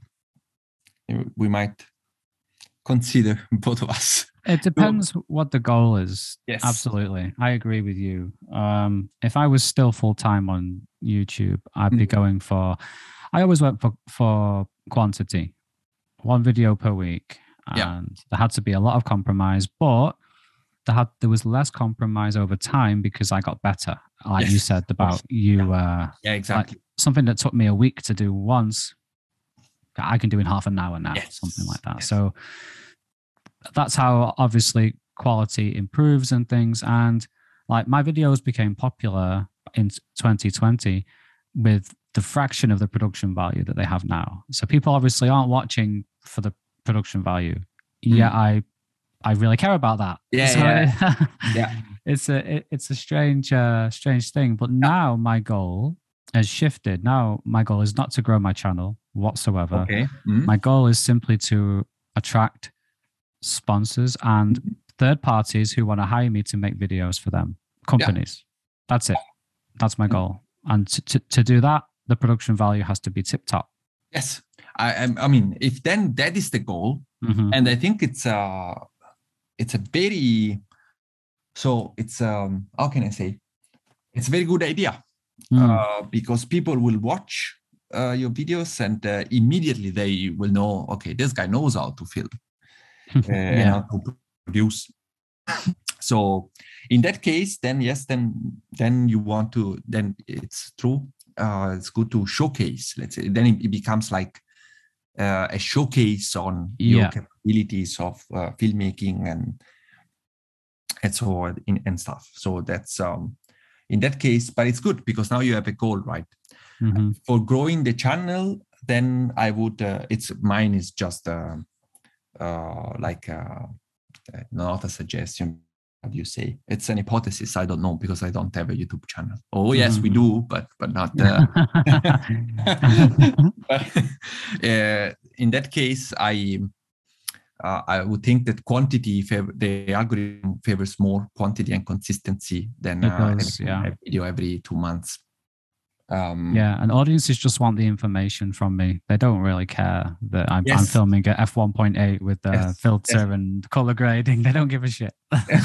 we might consider, both of us. It depends so, what the goal is. Yes. Absolutely. I agree with you. Um, if I was still full-time on YouTube, I'd mm. be going for, I always went for, for quantity, one video per week. And yeah. there had to be a lot of compromise, but there had there was less compromise over time because I got better. Like yes. you said about you. Uh, yeah, exactly. Like something that took me a week to do once, I can do in half an hour now, yes. something like that. Yes. So that's how obviously quality improves and things. And like my videos became popular in twenty twenty with the fraction of the production value that they have now. So people obviously aren't watching for the production value. Yeah, mm. I I really care about that. Yeah, so yeah. It, yeah. It's a it, it's a strange uh, strange thing. But yeah. now my goal has shifted. Now my goal is not to grow my channel whatsoever. Okay. Mm-hmm. My goal is simply to attract sponsors and mm-hmm. third parties who want to hire me to make videos for them. Companies. Yeah. That's it. That's my goal. And to, to, to do that, the production value has to be tip top. Yes. I I mean, if then that is the goal, mm-hmm. and I think it's a it's a very so it's um how can I say it's a very good idea mm. uh, because people will watch uh, your videos and uh, immediately they will know, okay, this guy knows how to film uh, yeah. and how to produce. So in that case, then yes, then then you want to then it's true. Uh, it's good to showcase. Let's say then it, it becomes like uh, a showcase on yeah. your capabilities of uh, filmmaking and and so on and stuff. So that's um, in that case, but it's good because now you have a goal, right? Mm-hmm. For growing the channel, then I would. Uh, it's mine is just uh, uh, like uh, not a suggestion. How do you say? It's an hypothesis. I don't know because I don't have a YouTube channel. Oh yes, mm-hmm. we do, but but not. Uh, but, uh, in that case, I. Uh, I would think that quantity, favor, the algorithm favors more quantity and consistency than uh, does, yeah. a video every two months. Um, yeah, and audiences just want the information from me. They don't really care that I'm, yes. I'm filming at f one point eight with the yes. filter yes. and color grading. They don't give a shit.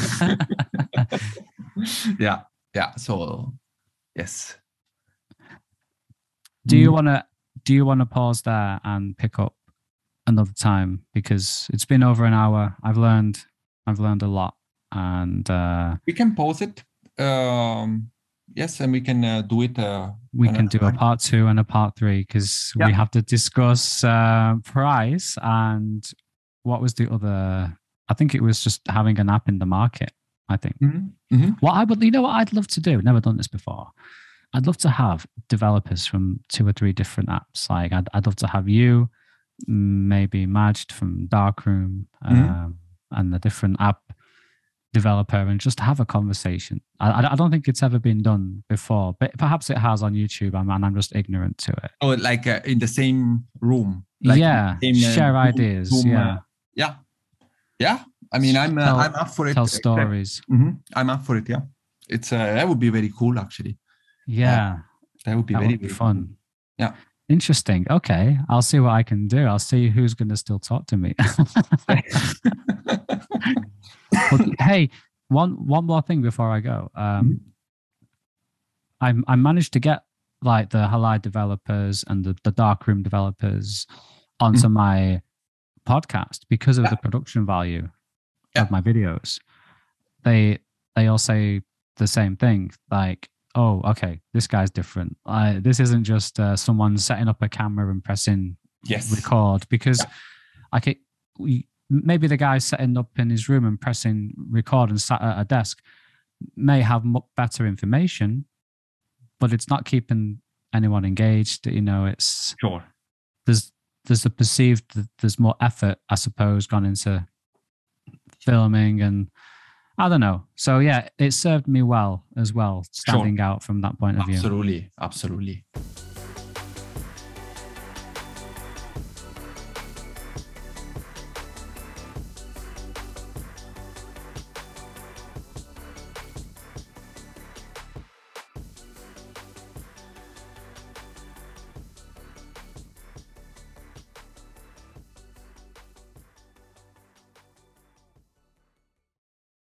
yeah, yeah. So, yes. Do you want to? Do you want to pause there and pick up another time because it's been over an hour. I've learned, I've learned a lot, and uh, we can pause it. Um, yes, and we can uh, do it. Uh, we can do time. a part two and a part three because yeah. we have to discuss uh, price and what was the other. I think it was just having an app in the market. I think. Mm-hmm. Mm-hmm. What I would, you know, what I'd love to do. Never done this before. I'd love to have developers from two or three different apps. Like I'd, I'd love to have you, maybe Majd from Darkroom, mm-hmm. um, and the different app developer, and just have a conversation. I, I don't think it's ever been done before, but perhaps it has on YouTube, and I'm just ignorant to it. Oh, like uh, in the same room. Like yeah, same, share uh, ideas. Room, yeah, uh, yeah, yeah. I mean, I'm uh, tell, I'm up for it. Tell stories. Mm-hmm. I'm up for it. Yeah, it's uh, that would be very cool, actually. Yeah, uh, that would be that very, would be very fun. Cool. Yeah, interesting. Okay, I'll see what I can do. I'll see who's going to still talk to me. But, hey, one one more thing before I go. Um, mm-hmm. I I managed to get like the Halide developers and the, the Darkroom developers onto mm-hmm. my podcast because of yeah. the production value yeah. of my videos. They they all say the same thing, like, oh, okay, this guy's different. Uh, this isn't just uh, someone setting up a camera and pressing yes. record, because yeah. I could, we, maybe the guy setting up in his room and pressing record and sat at a desk may have much better information, but it's not keeping anyone engaged. You know, it's sure. There's there's a perceived that there's more effort, I suppose, gone into filming, and I don't know. So yeah, it served me well as well, standing sure. out from that point of view. Absolutely, absolutely.